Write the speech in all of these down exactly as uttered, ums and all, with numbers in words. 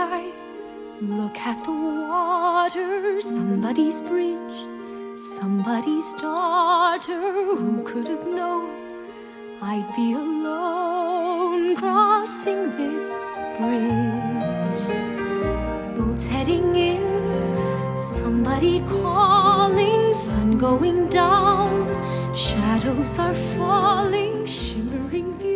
sky. Look at the water, somebody's bridge, somebody's daughter. Who could have known I'd be alone crossing this bridge? Boats heading in, somebody calling, sun going down, shadows are falling, shimmering view.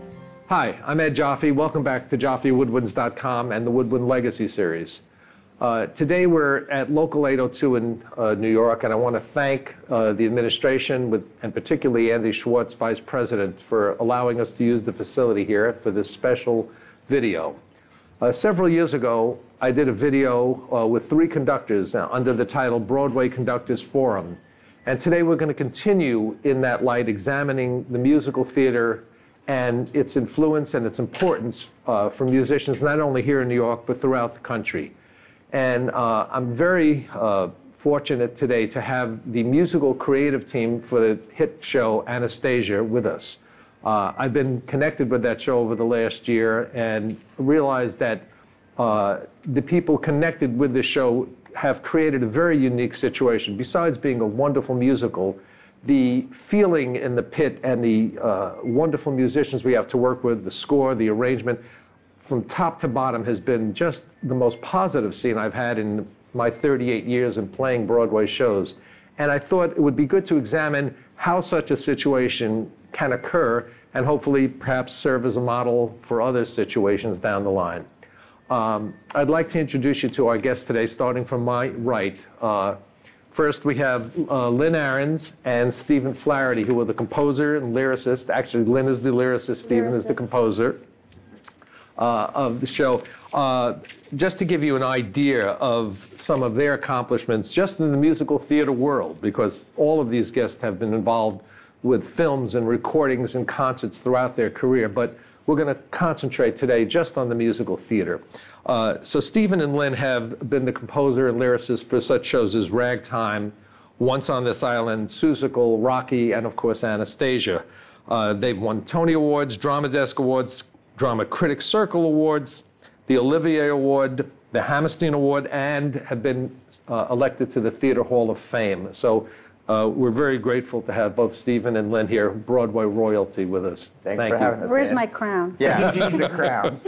Hi, I'm Ed Jaffe. Welcome back to Jaffe Woodwinds dot com and the Woodwind Legacy Series. Uh, today we're at Local eight oh two in uh, New York, and I want to thank uh, the administration, with, and particularly Andy Schwartz, Vice President, for allowing us to use the facility here for this special video. Uh, several years ago, I did a video uh, with three conductors uh, under the title Broadway Conductors Forum. And today we're going to continue in that light, examining the musical theater and its influence and its importance uh, for musicians, not only here in New York, but throughout the country. And uh, I'm very uh, fortunate today to have the musical creative team for the hit show Anastasia with us. Uh, I've been connected with that show over the last year and realized that uh, the people connected with the show have created a very unique situation. Besides being a wonderful musical, the feeling in the pit and the uh, wonderful musicians we have to work with, the score, the arrangement, from top to bottom has been just the most positive scene I've had in my thirty-eight years in playing Broadway shows. And I thought it would be good to examine how such a situation can occur and hopefully perhaps serve as a model for other situations down the line. Um, I'd like to introduce you to our guests today, starting from my right. Uh, First, we have uh, Lynn Ahrens and Stephen Flaherty, who are the composer and lyricist. Actually, Lynn is the lyricist, Stephen is the composer uh, of the show. Uh, just to give you an idea of some of their accomplishments just in the musical theater world, because all of these guests have been involved with films and recordings and concerts throughout their career, but we're going to concentrate today just on the musical theater. Uh, so Stephen and Lynn have been the composer and lyricist for such shows as Ragtime, Once on This Island, Seussical, Rocky, and of course Anastasia. Uh, they've won Tony Awards, Drama Desk Awards, Drama Critics Circle Awards, the Olivier Award, the Hammerstein Award, and have been uh, elected to the Theater Hall of Fame. So uh, we're very grateful to have both Stephen and Lynn here, Broadway royalty, with us. Thanks Thank for you. having us. Where's Ed. my crown? Yeah, he needs a crown.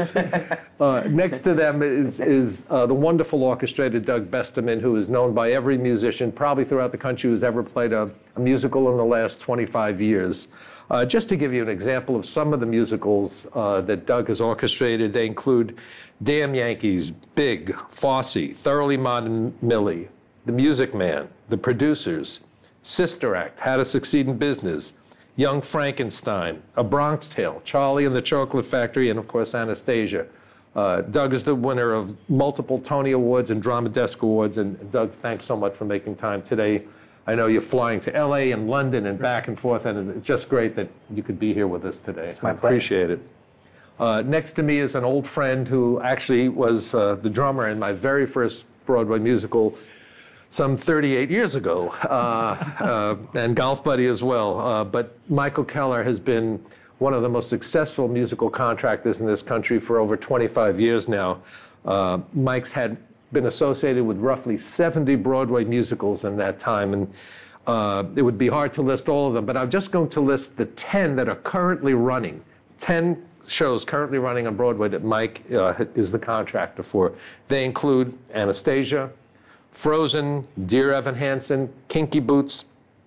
Uh, next to them is, is uh, the wonderful orchestrator Doug Besterman, who is known by every musician, probably throughout the country, who's ever played a, a musical in the last twenty-five years. Uh, just to give you an example of some of the musicals uh, that Doug has orchestrated, they include Damn Yankees, Big, Fosse, Thoroughly Modern Millie, The Music Man, The Producers, Sister Act, How to Succeed in Business, Young Frankenstein, A Bronx Tale, Charlie and the Chocolate Factory, and of course Anastasia. Uh, Doug is the winner of multiple Tony Awards and Drama Desk Awards, and Doug, thanks so much for making time today. I know you're flying to L A and London and back and forth, and it's just great that you could be here with us today. It's my I pleasure. appreciate it. Uh, next to me is an old friend who actually was uh, the drummer in my very first Broadway musical some thirty-eight years ago, uh, uh, and golf buddy as well. Uh, but Michael Keller has been one of the most successful musical contractors in this country for over twenty-five years now. Uh, Mike's had been associated with roughly seventy Broadway musicals in that time, and uh, it would be hard to list all of them, but I'm just going to list the ten that are currently running, ten shows currently running on Broadway that Mike uh, is the contractor for. They include Anastasia, Frozen, Dear Evan Hansen, Kinky Boots,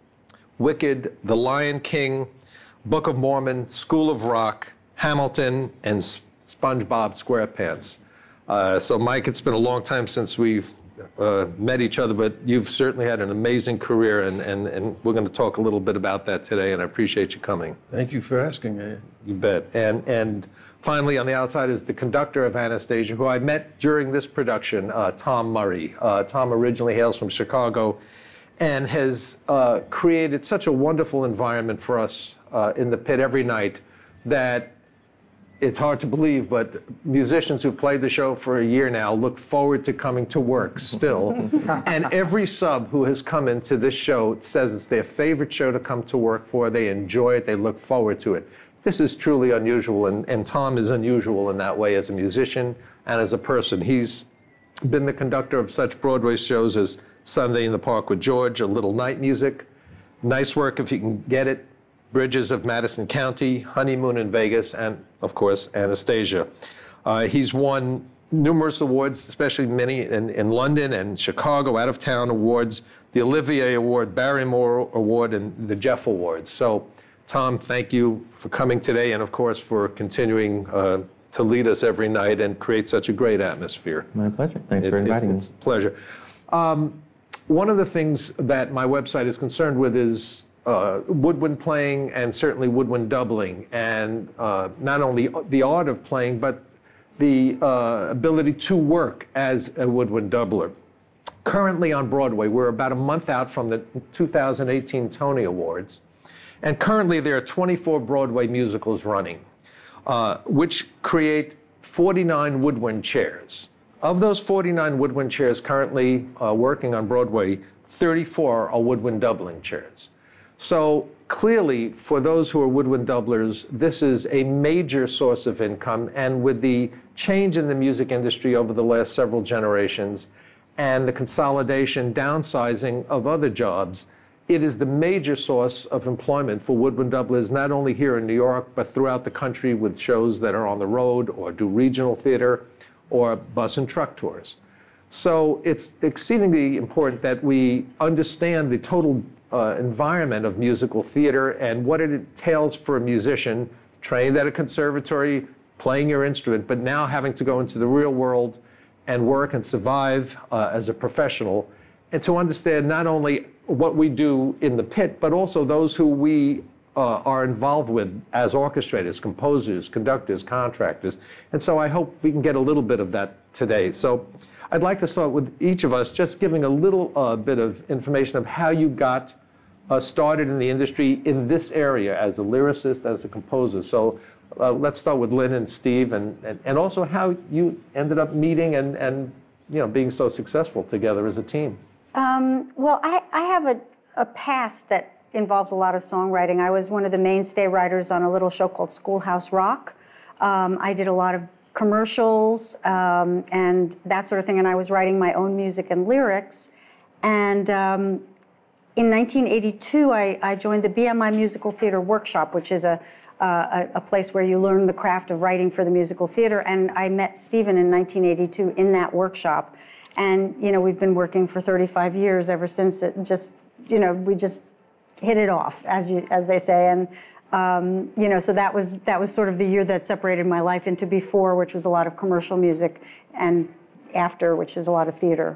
Wicked, The Lion King, Book of Mormon, School of Rock, Hamilton, and S- SpongeBob SquarePants. Uh, so Mike, it's been a long time since we've uh, met each other, but you've certainly had an amazing career, and, and, and we're going to talk a little bit about that today, and I appreciate you coming. Thank you for asking me. You bet. And and finally, on the outside is the conductor of Anastasia, who I met during this production, uh, Tom Murray. Uh, Tom originally hails from Chicago and has uh, created such a wonderful environment for us uh, in the pit every night that it's hard to believe, but musicians who played the show for a year now look forward to coming to work still. And every sub who has come into this show says it's their favorite show to come to work for. They enjoy it. They look forward to it. this is truly unusual, and, and Tom is unusual in that way as a musician and as a person. He's been the conductor of such Broadway shows as Sunday in the Park with George, A Little Night Music, Nice Work If You Can Get It, Bridges of Madison County, Honeymoon in Vegas, and, of course, Anastasia. Uh, he's won numerous awards, especially many in, in London and Chicago, out-of-town awards, the Olivier Award, Barrymore Award, and the Jeff Awards. So, Tom, thank you for coming today, and, of course, for continuing uh, to lead us every night and create such a great atmosphere. My pleasure. Thanks it, for inviting it, me. It's a pleasure. Um, one of the things that my website is concerned with is uh, woodwind playing and certainly woodwind doubling, and uh, not only the art of playing, but the uh, ability to work as a woodwind doubler. Currently on Broadway, we're about a month out from the two thousand eighteen Tony Awards, and currently there are twenty-four Broadway musicals running, uh, which create forty-nine woodwind chairs. Of those forty-nine woodwind chairs currently uh, working on Broadway, thirty-four are woodwind doubling chairs. So clearly, for those who are woodwind doublers, this is a major source of income, and with the change in the music industry over the last several generations and the consolidation, downsizing of other jobs, it is the major source of employment for woodwind doublers, not only here in New York, but throughout the country with shows that are on the road or do regional theater or bus and truck tours. So it's exceedingly important that we understand the total uh, environment of musical theater and what it entails for a musician trained at a conservatory, playing your instrument, but now having to go into the real world and work and survive uh, as a professional, and to understand not only what we do in the pit, but also those who we uh, are involved with as orchestrators, composers, conductors, contractors. And so I hope we can get a little bit of that today. So I'd like to start with each of us just giving a little uh, bit of information of how you got uh, started in the industry in this area as a lyricist, as a composer. So uh, let's start with Lynn and Steve, and, and, and also how you ended up meeting and, and you know, being so successful together as a team. Um, well, I, I have a, a past that involves a lot of songwriting. I was one of the mainstay writers on a little show called Schoolhouse Rock. Um, I did a lot of commercials um, and that sort of thing, and I was writing my own music and lyrics. And um, in nineteen eighty-two, I, I joined the B M I Musical Theater Workshop, which is a, a, a place where you learn the craft of writing for the musical theater. And I met Stephen in nineteen eighty-two in that workshop. And, you know, we've been working for thirty-five years ever since. It just, you know, we just hit it off, as you, as they say. And, um, you know, so that was, that was sort of the year that separated my life into before, which was a lot of commercial music, and after, which is a lot of theater.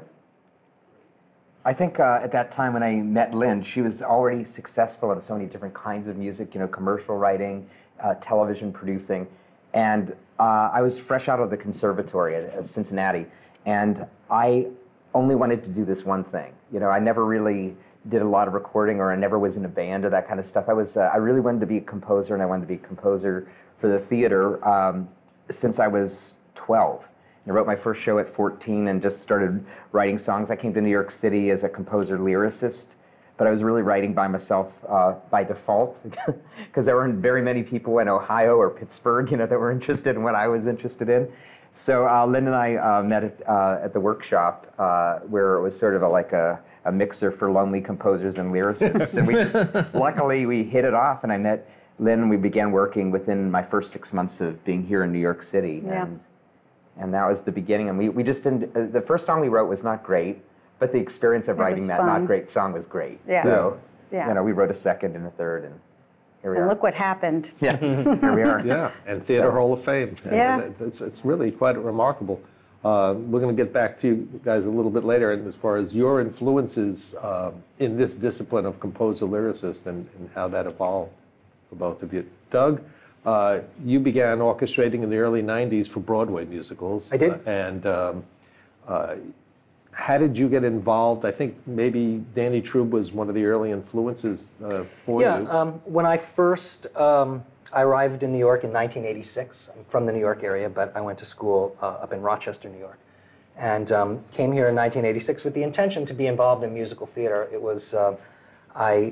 I think uh, at that time when I met Lynn, she was already successful in so many different kinds of music, you know, commercial writing, uh, television producing. And uh, I was fresh out of the conservatory at, at Cincinnati. And I only wanted to do this one thing. You know, I never really did a lot of recording, or I never was in a band or that kind of stuff. I was, uh, I really wanted to be a composer, and I wanted to be a composer for the theater um, since I was twelve. And I wrote my first show at fourteen and just started writing songs. I came to New York City as a composer-lyricist, but I was really writing by myself uh, by default, because there weren't very many people in Ohio or Pittsburgh, you know, that were interested in what I was interested in. So uh, Lynn and I uh, met at, uh, at the workshop, uh, where it was sort of a, like a, a mixer for lonely composers and lyricists. And we just, luckily, we hit it off, and I met Lynn, and we began working within my first six months of being here in New York City. Yeah. And, and that was the beginning. And we, we just didn't, uh, the first song we wrote was not great, but the experience of It writing was that fun. not great song was great. Yeah. So, Yeah. you know, we wrote a second and a third, and here we And are. look what happened. Yeah, here we are. Yeah, and Theater So- Hall of Fame. And Yeah. it- It's, it's really quite remarkable. Uh, we're going to get back to you guys a little bit later, and as far as your influences uh, in this discipline of composer-lyricist and, and how that evolved for both of you. Doug, uh, you began orchestrating in the early nineties for Broadway musicals. I did. Uh, and um, uh, how did you get involved? I think maybe Danny Trube was one of the early influences uh, for Yeah, you. um, when I first um, I arrived in New York in nineteen eighty-six. I'm from the New York area, but I went to school uh, up in Rochester, New York, and um, came here in nineteen eighty-six with the intention to be involved in musical theater. It was uh, I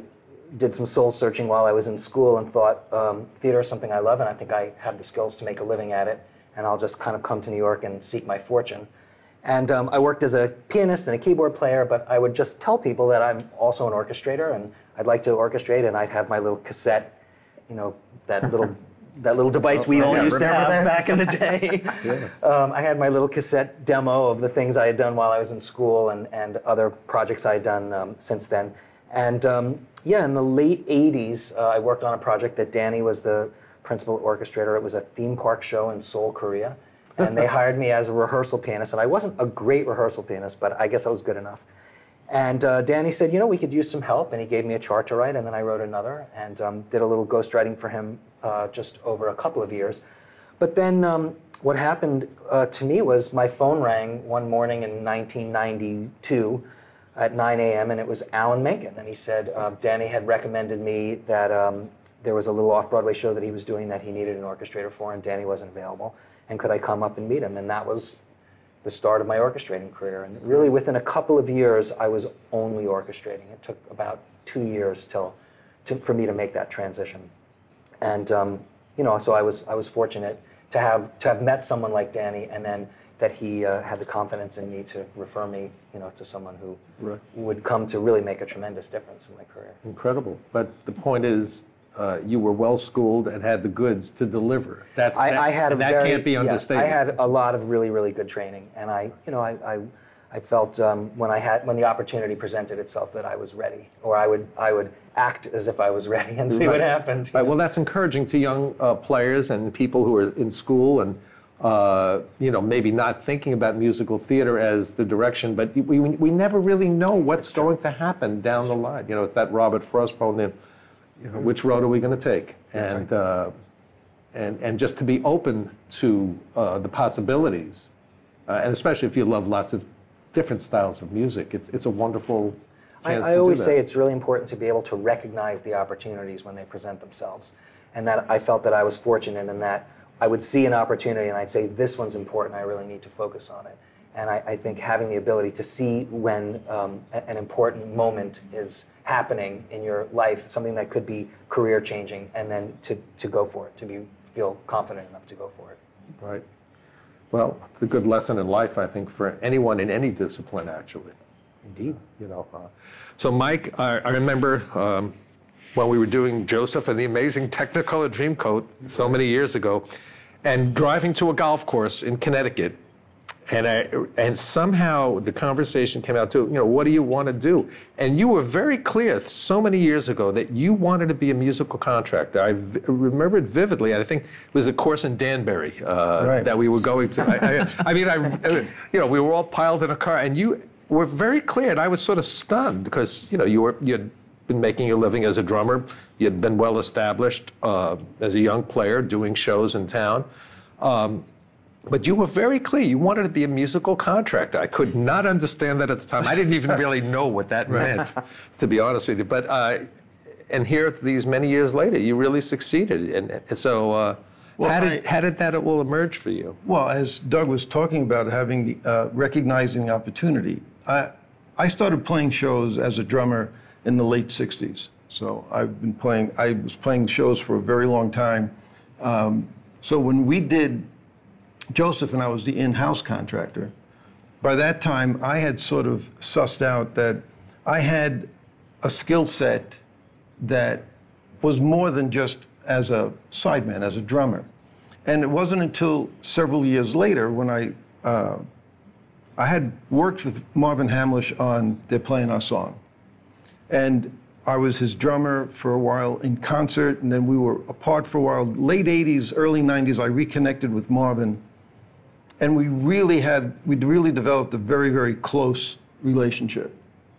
did some soul searching while I was in school and thought um, theater is something I love, and I think I have the skills to make a living at it, and I'll just kind of come to New York and seek my fortune. And um, I worked as a pianist and a keyboard player, but I would just tell people that I'm also an orchestrator, and I'd like to orchestrate, and I'd have my little cassette, you know, that little that little device we Oh, all yeah, used to have remember that? back in the day. Yeah. um, I had my little cassette demo of the things I had done while I was in school and, and other projects I had done um, since then. And um, yeah, in the late eighties, uh, I worked on a project that Danny was the principal orchestrator. It was a theme park show in Seoul, Korea. And they hired me as a rehearsal pianist. And I wasn't a great rehearsal pianist, but I guess I was good enough. And uh, Danny said, you know, we could use some help. And he gave me a chart to write, and then I wrote another and um, did a little ghostwriting for him uh, just over a couple of years. But then um, what happened uh, to me was my phone rang one morning in nineteen ninety-two at nine a.m. and it was Alan Menken. And he said, uh, Danny had recommended me that um, there was a little off-Broadway show that he was doing that he needed an orchestrator for, and Danny wasn't available. And could I come up and meet him? And that was the start of my orchestrating career. And really within a couple of years, I was only orchestrating. It took about two years till, to, for me to make that transition. And um, you know, so I was I was fortunate to have to have met someone like Danny, and then that he uh, had the confidence in me to refer me, you know, to someone who Right. would come to really make a tremendous difference in my career. Incredible. But the point is, uh, you were well schooled and had the goods to deliver. That's I, that, I had a that very, can't be yes, understated. I had a lot of really, really good training, and I, you know, I, I, I felt um, when I had when the opportunity presented itself that I was ready, or I would I would act as if I was ready and see Right. what happened. Right. Well, that's encouraging to young uh, players and people who are in school and uh, you know, maybe not thinking about musical theater as the direction, but we we, we never really know what's going to happen down the line. You know, it's that Robert Frost poem, you know, which road are we going to take? And uh, and and just to be open to uh, the possibilities, uh, and especially if you love lots of different styles of music, it's it's a wonderful chance I, I to always do that. say it's really important to be able to recognize the opportunities when they present themselves, and that I felt that I was fortunate in that I would see an opportunity and I'd say, this one's important, I really need to focus on it. And I, I think having the ability to see when um, a, an important moment is happening in your life, something that could be career changing, and then to, to go for it, to be feel confident enough to go for it. Right. Well, it's a good lesson in life, I think, for anyone in any discipline, actually. Indeed. You know. Uh, so, Mike, I, I remember um, when we were doing Joseph and the Amazing Technicolor Dreamcoat so many years ago, and driving to a golf course in Connecticut, and I, and somehow the conversation came out to, you know, what do you want to do? And you were very clear so many years ago that you wanted to be a musical contractor. I v- remember it vividly. I think it was a course in Danbury uh, Right. that we were going to. I, I, I mean, I, you know, we were all piled in a car, and you were very clear, and I was sort of stunned because, you know, you were you had been making your living as a drummer. You had been well established uh, as a young player, doing shows in town. Um, But you were very clear. You wanted to be a musical contractor. I could not understand that at the time. I didn't even really know what that meant, to be honest with you. But uh, and here, these many years later, you really succeeded. And, and so, uh, Well, how did I- how did that will emerge for you? Well, as Doug was talking about having the uh, recognizing the opportunity, I I started playing shows as a drummer in the late sixties. So I've been playing. I was playing shows for a very long time. Um, so when we did Joseph, and I was the in-house contractor, by that time I had sort of sussed out that I had a skill set that was more than just as a sideman, as a drummer. And it wasn't until several years later when I uh, I had worked with Marvin Hamlish on They're Playing Our Song. And I was his drummer for a while in concert, and then we were apart for a while. Late eighties, early nineties, I reconnected with Marvin. And we really had, we really developed a very, very close relationship.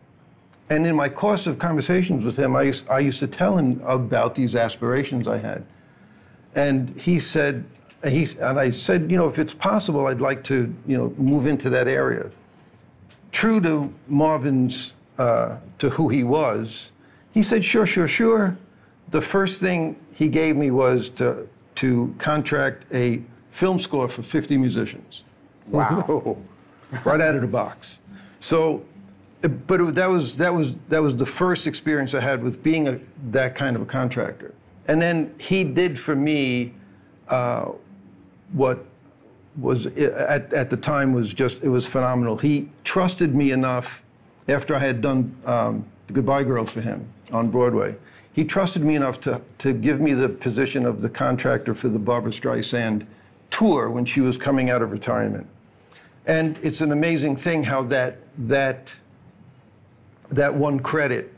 And in my course of conversations with him, I used, I used to tell him about these aspirations I had. And he said, and, he, and I said, you know, if it's possible, I'd like to, you know, move into that area. True to Marvin's, uh, to who he was, he said, sure, sure, sure. The first thing he gave me was to, to contract a film score for fifty musicians. Wow. Right out of the box. So but it, that was that was that was the first experience I had with being a, that kind of a contractor. And then he did for me uh, what was at at the time was just it was phenomenal. He trusted me enough after I had done um, Goodbye Girl for him on Broadway. He trusted me enough to to give me the position of the contractor for the Barbra Streisand tour when she was coming out of retirement. And it's an amazing thing how that that that one credit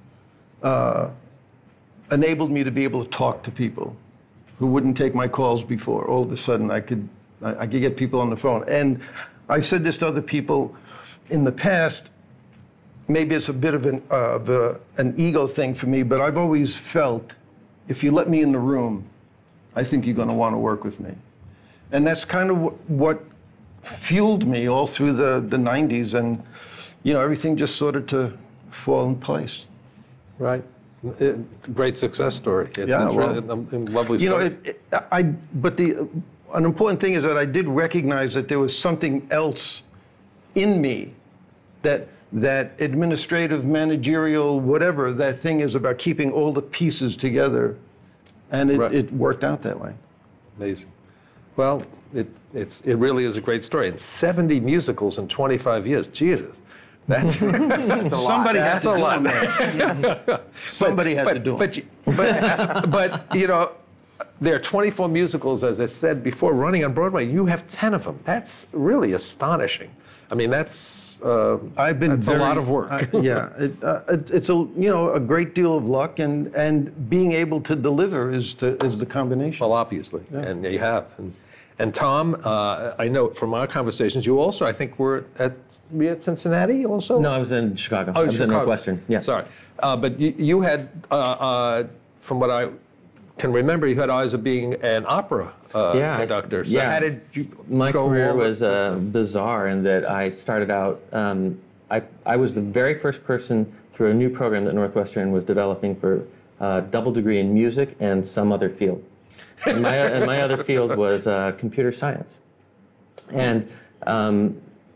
uh, enabled me to be able to talk to people who wouldn't take my calls before. All of a sudden, I could I, I could get people on the phone. And I've said this to other people in the past. Maybe it's a bit of an uh, of a, an ego thing for me, but I've always felt if you let me in the room, I think you're going to want to work with me. And that's kind of what fueled me all through the, the nineties, and you know, everything just started to fall in place. Right. It's a great success story. It, Yeah, it's well, really a, a lovely You know, story. it, it, I but the an important thing is that I did recognize that there was something else in me, that that administrative, managerial, whatever that thing is about keeping all the pieces together, and it, Right. it worked out that way. Amazing. Well, it, it's, it really is a great story. And seventy musicals in twenty-five years. Jesus. That's, That's a lot. Somebody had that's to a do lot. them. Somebody had but, to do but, them. you- but, but, you know, there are twenty-four musicals, as I said before, running on Broadway. You have ten of them. That's really astonishing. I mean, that's, uh, I've been that's very, a lot of work. I- yeah, it, uh, it, it's a you know a great deal of luck, and and being able to deliver is to, is the combination. Well, obviously, and you have. And, and Tom, uh, I know from our conversations, you also, I think, were at, were you at Cincinnati also? No, I was in Chicago. Oh, I was Chicago. in Northwestern. Yeah. Sorry. Uh, but you, you had, uh, uh, from what I can remember, you had eyes of being an opera uh, Yeah, I- conductor. So yeah. how did you My go career all the- was uh, bizarre in that I started out, um, I, I was the very first person through a new program that Northwestern was developing for uh, double degree in music and some other field. And my, and my other field was uh, computer science. And um,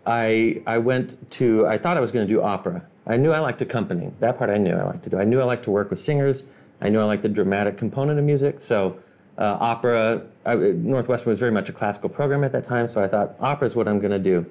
I, I went to, I thought I was going to do opera. I knew I liked accompanying. That part I knew I liked to do. I knew I liked to work with singers. I knew I liked the dramatic component of music. So uh, opera, I, Northwestern was very much a classical program at that time, so I thought opera is what I'm going to do.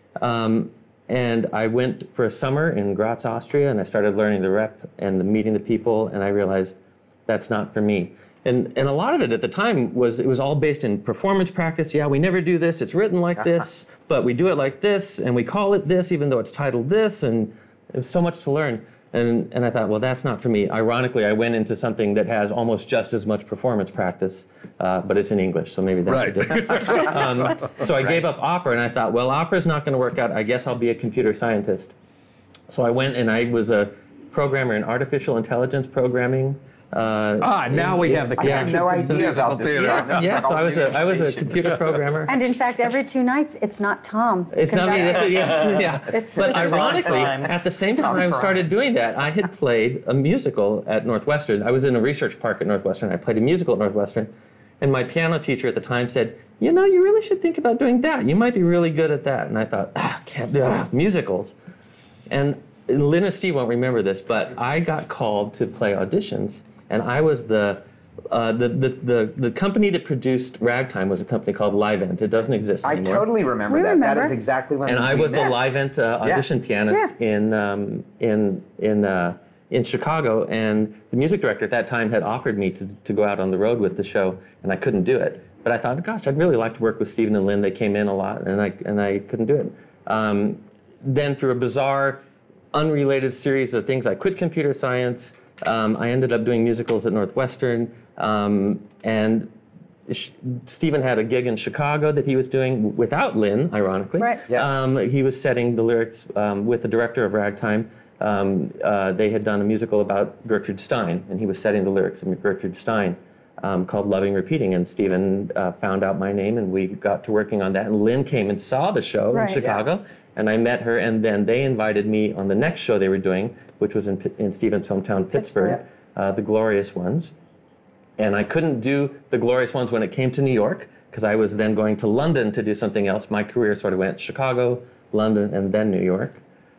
Um, and I went for a summer in Graz, Austria, and I started learning the rep and the meeting the people, and I realized that's not for me. And, and a lot of it at the time was, it was all based in performance practice. Yeah, we never do this, it's written like this, but we do it like this, and we call it this, even though it's titled this, and it was so much to learn. And, and I thought, well, that's not for me. Ironically, I went into something that has almost just as much performance practice, uh, but it's in English, so maybe that's Right. the difference. um, so I gave up opera, and I thought, well, opera's not going to work out. I guess I'll be a computer scientist. So I went, and I was a programmer in artificial intelligence programming. Uh, Ah, now we have the Yeah. connection no to idea musical about this. theater. yeah, yeah. So I was a I was a computer programmer. And in fact, every two nights, it's not Tom. It's not me. conducting. That's, yeah, yeah. It's- but it's ironically, Tom Prime. at the same time Tom I Prime. started doing that, I had played a musical at Northwestern. I was in a research park at Northwestern. I played a musical at Northwestern, and my piano teacher at the time said, "You know, you really should think about doing that. You might be really good at that." And I thought, "Ah, can't do ah, musicals." And Lynn and Steve won't remember this, but I got called to play auditions, and I was the uh, the, the the the company that produced Ragtime was a company called Livent. It doesn't exist I anymore. totally remember We that. remember. That is exactly when And we I was the met. Livent uh, audition pianist in um, in in uh, in Chicago, and the music director at that time had offered me to to go out on the road with the show, and I couldn't do it. But I thought, gosh, I'd really like to work with Stephen and Lynn. They came in a lot, and I and I couldn't do it. Um, then through a bizarre, unrelated series of things, I quit computer science. Um, I ended up doing musicals at Northwestern, um, and Sh- Stephen had a gig in Chicago that he was doing without Lynn, ironically. Right. Yes. Um, he was setting the lyrics um, with the director of Ragtime. Um, uh, they had done a musical about Gertrude Stein, and he was setting the lyrics of Gertrude Stein um, called Loving Repeating. And Stephen uh, found out my name, and we got to working on that. And Lynn came and saw the show Right. in Chicago, and I met her, and then they invited me on the next show they were doing, which was in, P- in Stephen's hometown, Pittsburgh, uh, The Glorious Ones. And I couldn't do The Glorious Ones when it came to New York, because I was then going to London to do something else. My career sort of went Chicago, London, and then New York.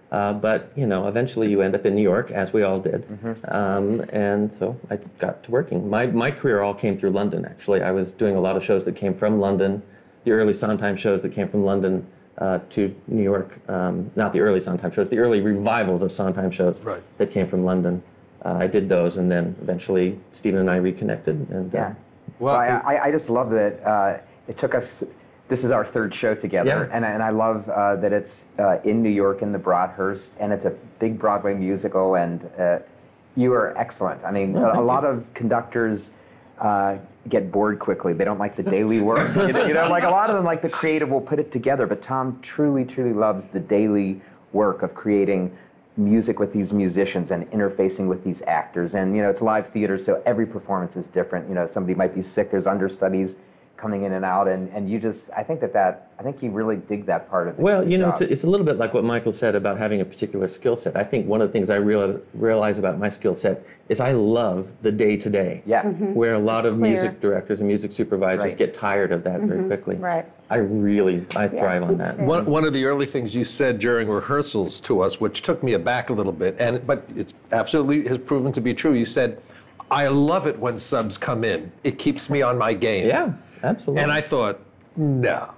Uh, but you know, eventually you end up in New York, as we all did, mm-hmm. um, and so I got to working. My my career all came through London. Actually, I was doing a lot of shows that came from London, the early Sondheim shows that came from London uh, to New York. Um, not the early Sondheim shows, the early revivals of Sondheim shows right. that came from London. Uh, I did those, and then eventually Stephen and I reconnected. And yeah, uh, well, I, I I just love that uh, it took us. This is our third show together, yeah. and, and I love uh, that it's uh, in New York in the Broadhurst, and it's a big Broadway musical, and uh, you are excellent. I mean, oh, a, a lot you. of conductors uh, get bored quickly. They don't like the daily work. you, know, you know, like a lot of them like the creative will put it together, but Tom truly, truly loves the daily work of creating music with these musicians and interfacing with these actors. And, you know, it's live theater, so every performance is different. You know, somebody might be sick, there's understudies coming in and out, and, and you just, I think that that, I think you really dig that part of the Well, you know, job. it's a, it's a little bit like what Michael said about having a particular skill set. I think one of the things I real, realize about my skill set is I love the day-to-day. Yeah. Mm-hmm. Where a lot It's of clear. music directors and music supervisors Right. get tired of that very quickly. Right. I really, I thrive on that. One, one of the early things you said during rehearsals to us, which took me aback a little bit, and but it's absolutely has proven to be true. You said, "I love it when subs come in. It keeps me on my game." Yeah, absolutely. And I thought, no,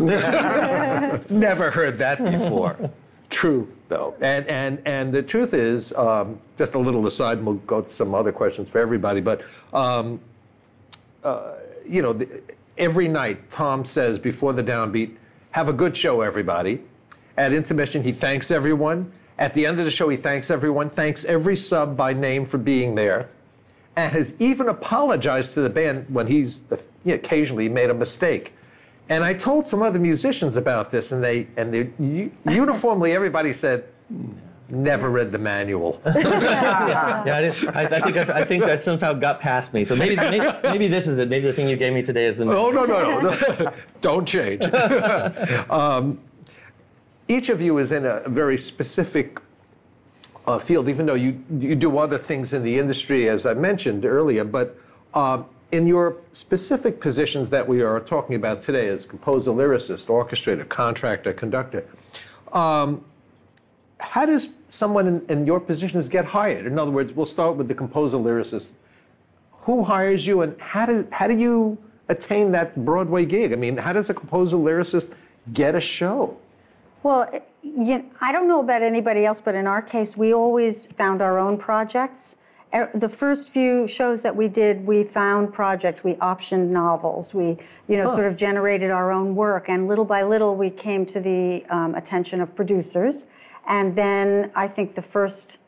never heard that before. True, though. And and and the truth is, um, just a little aside, and we'll go to some other questions for everybody. But um, uh, you know. The, Every night, Tom says before the downbeat, "Have a good show, everybody." At intermission, he thanks everyone. At the end of the show, he thanks everyone, thanks every sub by name for being there, and has even apologized to the band when he's uh, you know, occasionally made a mistake. And I told some other musicians about this, and they and they u- uniformly everybody said, "Never read the manual." yeah, I, did, I, I think I, I think that somehow got past me. So maybe, maybe maybe this is it. Maybe the thing you gave me today is the. Oh no no no! no. Don't change. um, each of you is in a very specific uh, field, even though you you do other things in the industry, as I mentioned earlier. But um, in your specific positions that we are talking about today, as composer, lyricist, orchestrator, contractor, conductor. Um, How does someone in, in your positions get hired? In other words, we'll start with the composer lyricist. Who hires you, and how do how do you attain that Broadway gig? I mean, how does a composer lyricist get a show? Well, you, I don't know about anybody else, but in our case, we always found our own projects. The first few shows that we did, we found projects. We optioned novels. We, you know, Huh. sort of generated our own work, and little by little, we came to the um, attention of producers. And then I think the first,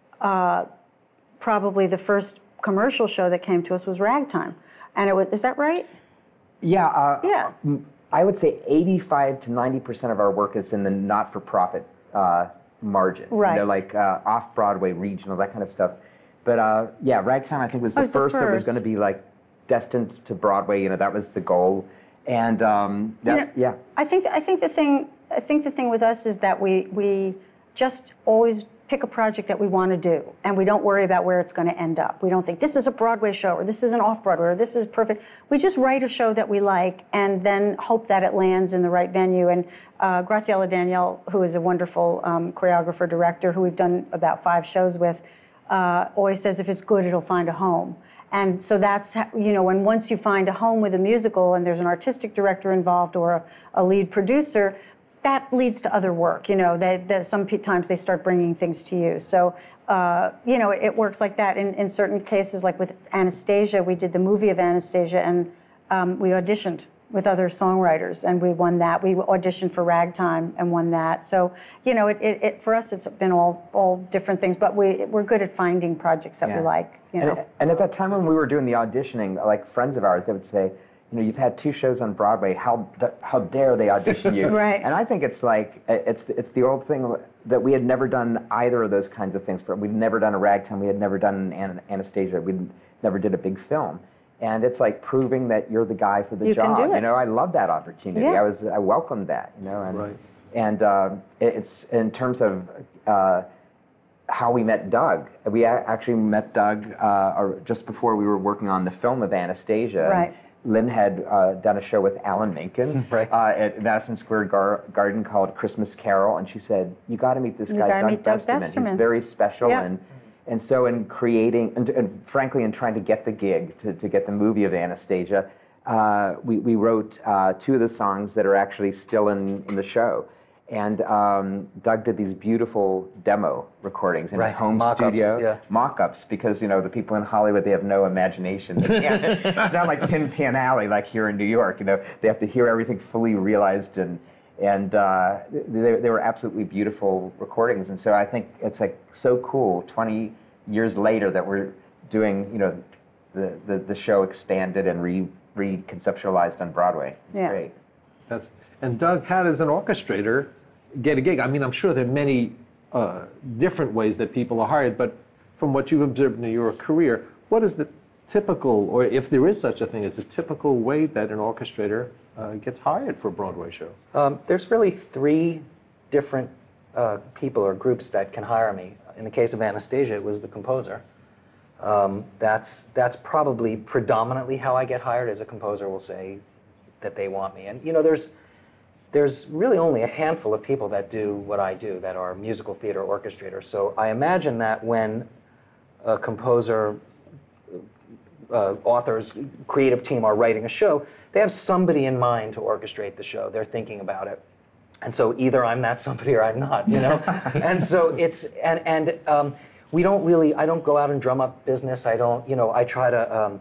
uh, probably the first commercial show that came to us was Ragtime. And it was, is that right? Yeah. Uh, Yeah. I would say eighty-five to ninety percent of our work is in the not-for-profit uh, margin. Right. They're like uh, off-Broadway, regional, that kind of stuff. But uh, yeah, Ragtime I think was Oh, the it's the first that was first. going to be like destined to Broadway. You know, that was the goal. And um, that, You know, yeah. I think I think the thing I think the thing with us is that we we just always pick a project that we want to do, and we don't worry about where it's going to end up. We don't think this is a Broadway show, or this is an off-Broadway, or this is perfect. We just write a show that we like, and then hope that it lands in the right venue. And uh, Graciela Danielle, who is a wonderful um, choreographer director, who we've done about five shows with, uh, always says if it's good, it'll find a home. And so that's, how, you know, when once you find a home with a musical and there's an artistic director involved or a, a lead producer, that leads to other work. You know, that, that some pe- times they start bringing things to you. So, uh, you know, it, it works like that. In, in certain cases, like with Anastasia, we did the movie of Anastasia, and um, we auditioned with other songwriters, and we won that. We auditioned for Ragtime and won that. So, you know, it, it, it for us, it's been all all different things, but we, we're good at finding projects that Yeah. we like, you know. And, and at that time when we were doing the auditioning, like friends of ours, they would say, you know, you've had two shows on Broadway. How how dare they audition you? Right. And I think it's like it's it's the old thing that we had never done either of those kinds of things. For we'd never done a Ragtime. We had never done an Anastasia. We never did a big film. And it's like proving that you're the guy for the You can job. do it. You know, I love that opportunity. Yeah. I was I welcomed that. You know, and Right. and uh, it- it's in terms of. Uh, how we met Doug. We a- actually met Doug uh, or just before we were working on the film of Anastasia. Right. Lynn had uh, done a show with Alan Menken Right. uh, at Madison Square Gar- Garden called Christmas Carol, and she said, "You got to meet this You guy, gotta Doug, meet Doug Besterman. Besterman." He's very special." Yeah. And and so in creating, and, and frankly, in trying to get the gig to, to get the movie of Anastasia, uh, we we wrote uh, two of the songs that are actually still in in the show. And um, Doug did these beautiful demo recordings in Right, his home mock-ups, studio, yeah. mock-ups, because you know the people in Hollywood, they have no imagination. They can't- it's not like Tin Pan Alley like here in New York. You know, they have to hear everything fully realized, and and uh, they, they were absolutely beautiful recordings. And so I think it's like so cool. twenty years later that we're doing, you know, the the, the show expanded and re reconceptualized on Broadway. It's Yeah. great. That's, and Doug, how does an orchestrator get a gig? I mean, I'm sure there are many uh, different ways that people are hired, but from what you've observed in your career, what is the typical, or if there is such a thing, is a typical way that an orchestrator uh, gets hired for a Broadway show? Um, there's really three different uh, people or groups that can hire me. In the case of Anastasia, it was the composer. Um, that's that's probably predominantly how I get hired. As a composer will say that they want me, and you know, there's there's really only a handful of people that do what I do that are musical theater orchestrators. So I imagine that when a composer, uh, authors, creative team are writing a show, they have somebody in mind to orchestrate the show. They're thinking about it. And so either I'm that somebody or I'm not, you know? And so it's, and, and um, we don't really, I don't go out and drum up business. I don't, you know, I try to um,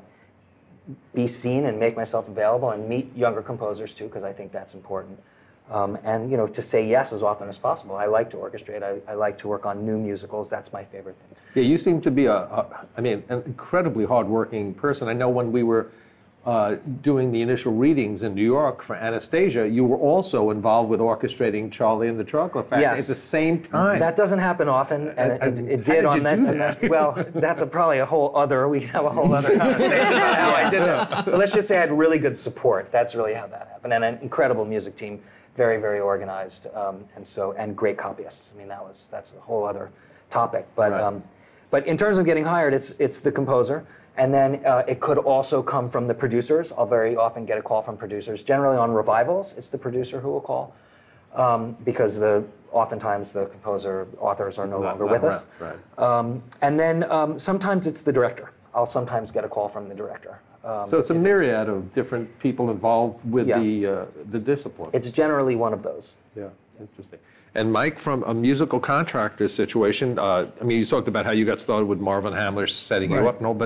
be seen and make myself available and meet younger composers too, because I think that's important. Um, and, you know, to say yes as often as possible. I like to orchestrate. I, I like to work on new musicals. That's my favorite thing. Yeah, you seem to be a, a I mean, an incredibly hardworking person. I know when we were uh, doing the initial readings in New York for Anastasia, you were also involved with orchestrating Charlie and the Chocolate Factory Yes. at the same time. That doesn't happen often, and And- it, and it how did did on you that. do and that? that- Well, that's a, probably a whole other. We have a whole other conversation about how I did that. But let's just say I had really good support. That's really how that happened, and an incredible music team, very, very organized, um, and so and great copyists. I mean, that was that's a whole other topic. But Right. um, but in terms of getting hired, it's it's the composer. And then uh, it could also come from the producers. I'll very often get a call from producers. Generally on revivals, it's the producer who will call, um, because the oftentimes the composer, authors are no Not- longer not with us. around, Um, and then um, sometimes it's the director. I'll sometimes get a call from the director. Um, So it's a if myriad of different people involved with Yeah. the uh, the discipline. It's generally one of those. Yeah, interesting. And Mike, from a musical contractor situation, uh, I mean, you talked about how you got started with Marvin Hamler setting you Right. up and all, but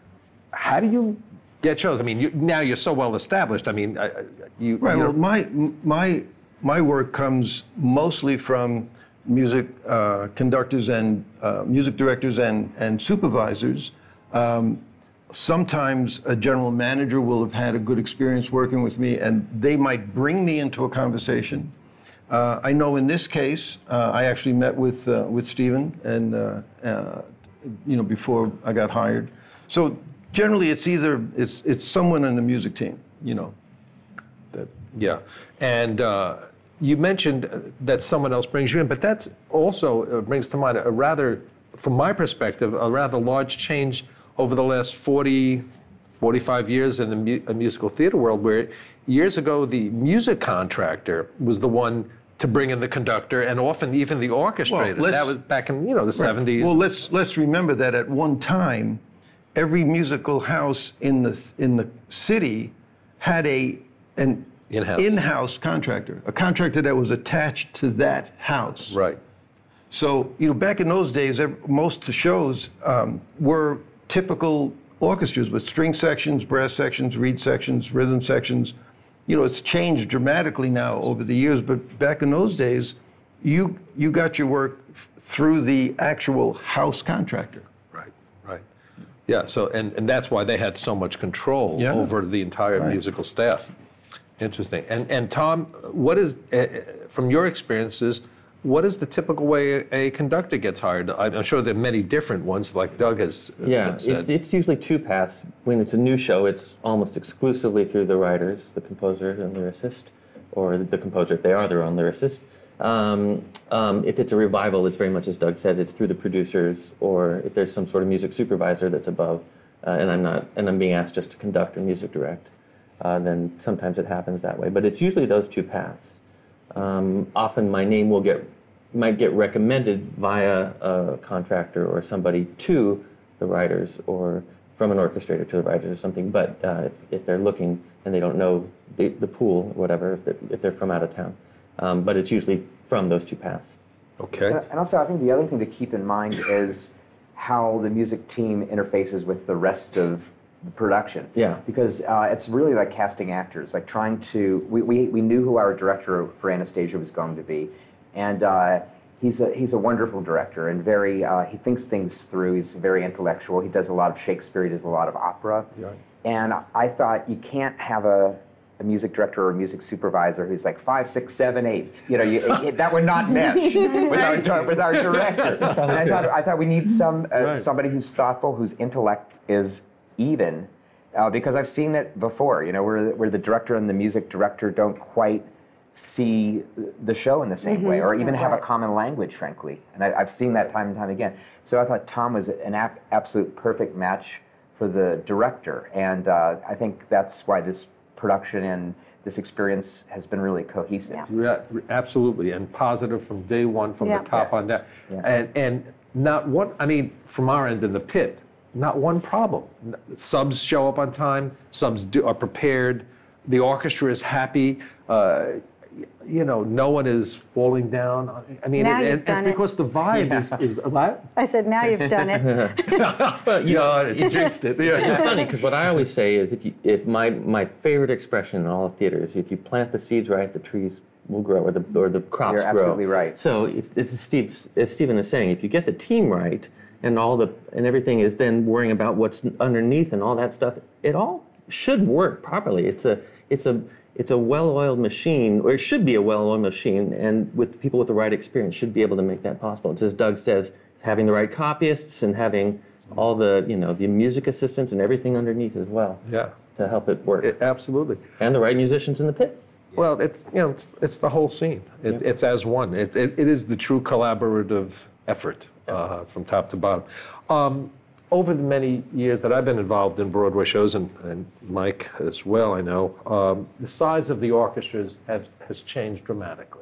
how do you get shows? I mean, you, now you're so well established. I mean, I- I- you. Right. you're- Well, my my my work comes mostly from music uh, conductors and uh, music directors and and supervisors. Um, sometimes a general manager will have had a good experience working with me, and they might bring me into a conversation. Uh, I know in this case, uh, I actually met with uh, with Stephen, and uh, uh, you know, before I got hired. So generally, it's either it's it's someone in the music team, you know. That Yeah, and uh, you mentioned that someone else brings you in, but that's also uh, brings to mind a rather, from my perspective, a rather large change over the last forty, forty-five years in the mu- uh, musical theater world, where years ago the music contractor was the one to bring in the conductor and often even the orchestrator. let's- that was back in you know the seventies. Well, let's let's remember that at one time, every musical house in the in the city had a an In-house. in-house contractor, a contractor that was attached to that house. Right. So you know, back in those days, ev- most shows um, were typical orchestras with string sections, brass sections, reed sections, rhythm sections. You know, it's changed dramatically now over the years, but back in those days, you you got your work f- through the actual house contractor. Right, right. Yeah, so, and, and that's why they had so much control Yeah. over the entire Right. musical staff. Interesting. And, and Tom, what is, uh, from your experiences, what is the typical way a, a conductor gets hired? I'm I'm sure there are many different ones, like Doug has, has Yeah, said. it's, it's usually two paths. When it's a new show, it's almost exclusively through the writers, the composer and lyricist, or the composer if they are their own lyricist. Um, um, if it's a revival, it's very much as Doug said, it's through the producers, or if there's some sort of music supervisor that's above, uh, and I'm not, and I'm being asked just to conduct or music direct. uh, then sometimes it happens that way. But it's usually those two paths. Um, often my name will get might get recommended via a contractor or somebody to the writers, or from an orchestrator to the writers or something. But uh, if, if they're looking and they don't know the, the pool or whatever, if they're, if they're from out of town. Um, but it's usually from those two paths. Okay. And and also, I think the other thing to keep in mind is how the music team interfaces with the rest of the production. Yeah. Because uh, it's really like casting actors, like trying to, we, we, we knew who our director for Anastasia was going to be. And uh, he's a he's a wonderful director and very, uh, he thinks things through. He's very intellectual. He does a lot of Shakespeare, he does a lot of opera. Yeah. And I thought you can't have a, a music director or a music supervisor who's like five, six, seven, eight. You know, you, it, that would not mesh with our di- with our director. And I thought I thought we need some uh, Right. somebody who's thoughtful, whose intellect is even, uh, because I've seen it before. You know, where where the director and the music director don't quite see the show in the same way, or even have a common language, frankly. And I, I've seen that time and time again. So I thought Tom was an ap- absolute perfect match for the director, and uh, I think that's why this production and this experience has been really cohesive. Yeah, absolutely, and positive from day one, from Yeah. the top on down. Yeah. And and not one, I mean, from our end in the pit, not one problem. Subs show up on time, subs do, are prepared, the orchestra is happy, uh, you know, no one is falling down. I mean, Now it, you've it- done it's it. because the vibe is, is what? I said, now you've done it. But you Yeah, know, it's jinxed it. it's Yeah. funny because what I always say is, if you, if my my favorite expression in all of theater is, if you plant the seeds right, the trees will grow, or the or the crops You're grow. absolutely right. So if, it's Steve, as Stephen is saying, if you get the team right, and all the and everything is then worrying about what's underneath and all that stuff, it all should work properly. It's a it's a it's a well-oiled machine, or it should be a well-oiled machine, and with people with the right experience should be able to make that possible. It's, as Doug says, having the right copyists and having all the, you know, the music assistants and everything underneath as well Yeah, to help it work. it- absolutely. And the right musicians in the pit. Well, it's, you know, it's, it's the whole scene. It, It's as one. It, it, it is the true collaborative effort uh, from top to bottom. Um, over the many years that I've been involved in Broadway shows, and, and Mike as well, I know, um, the size of the orchestras have, has changed dramatically.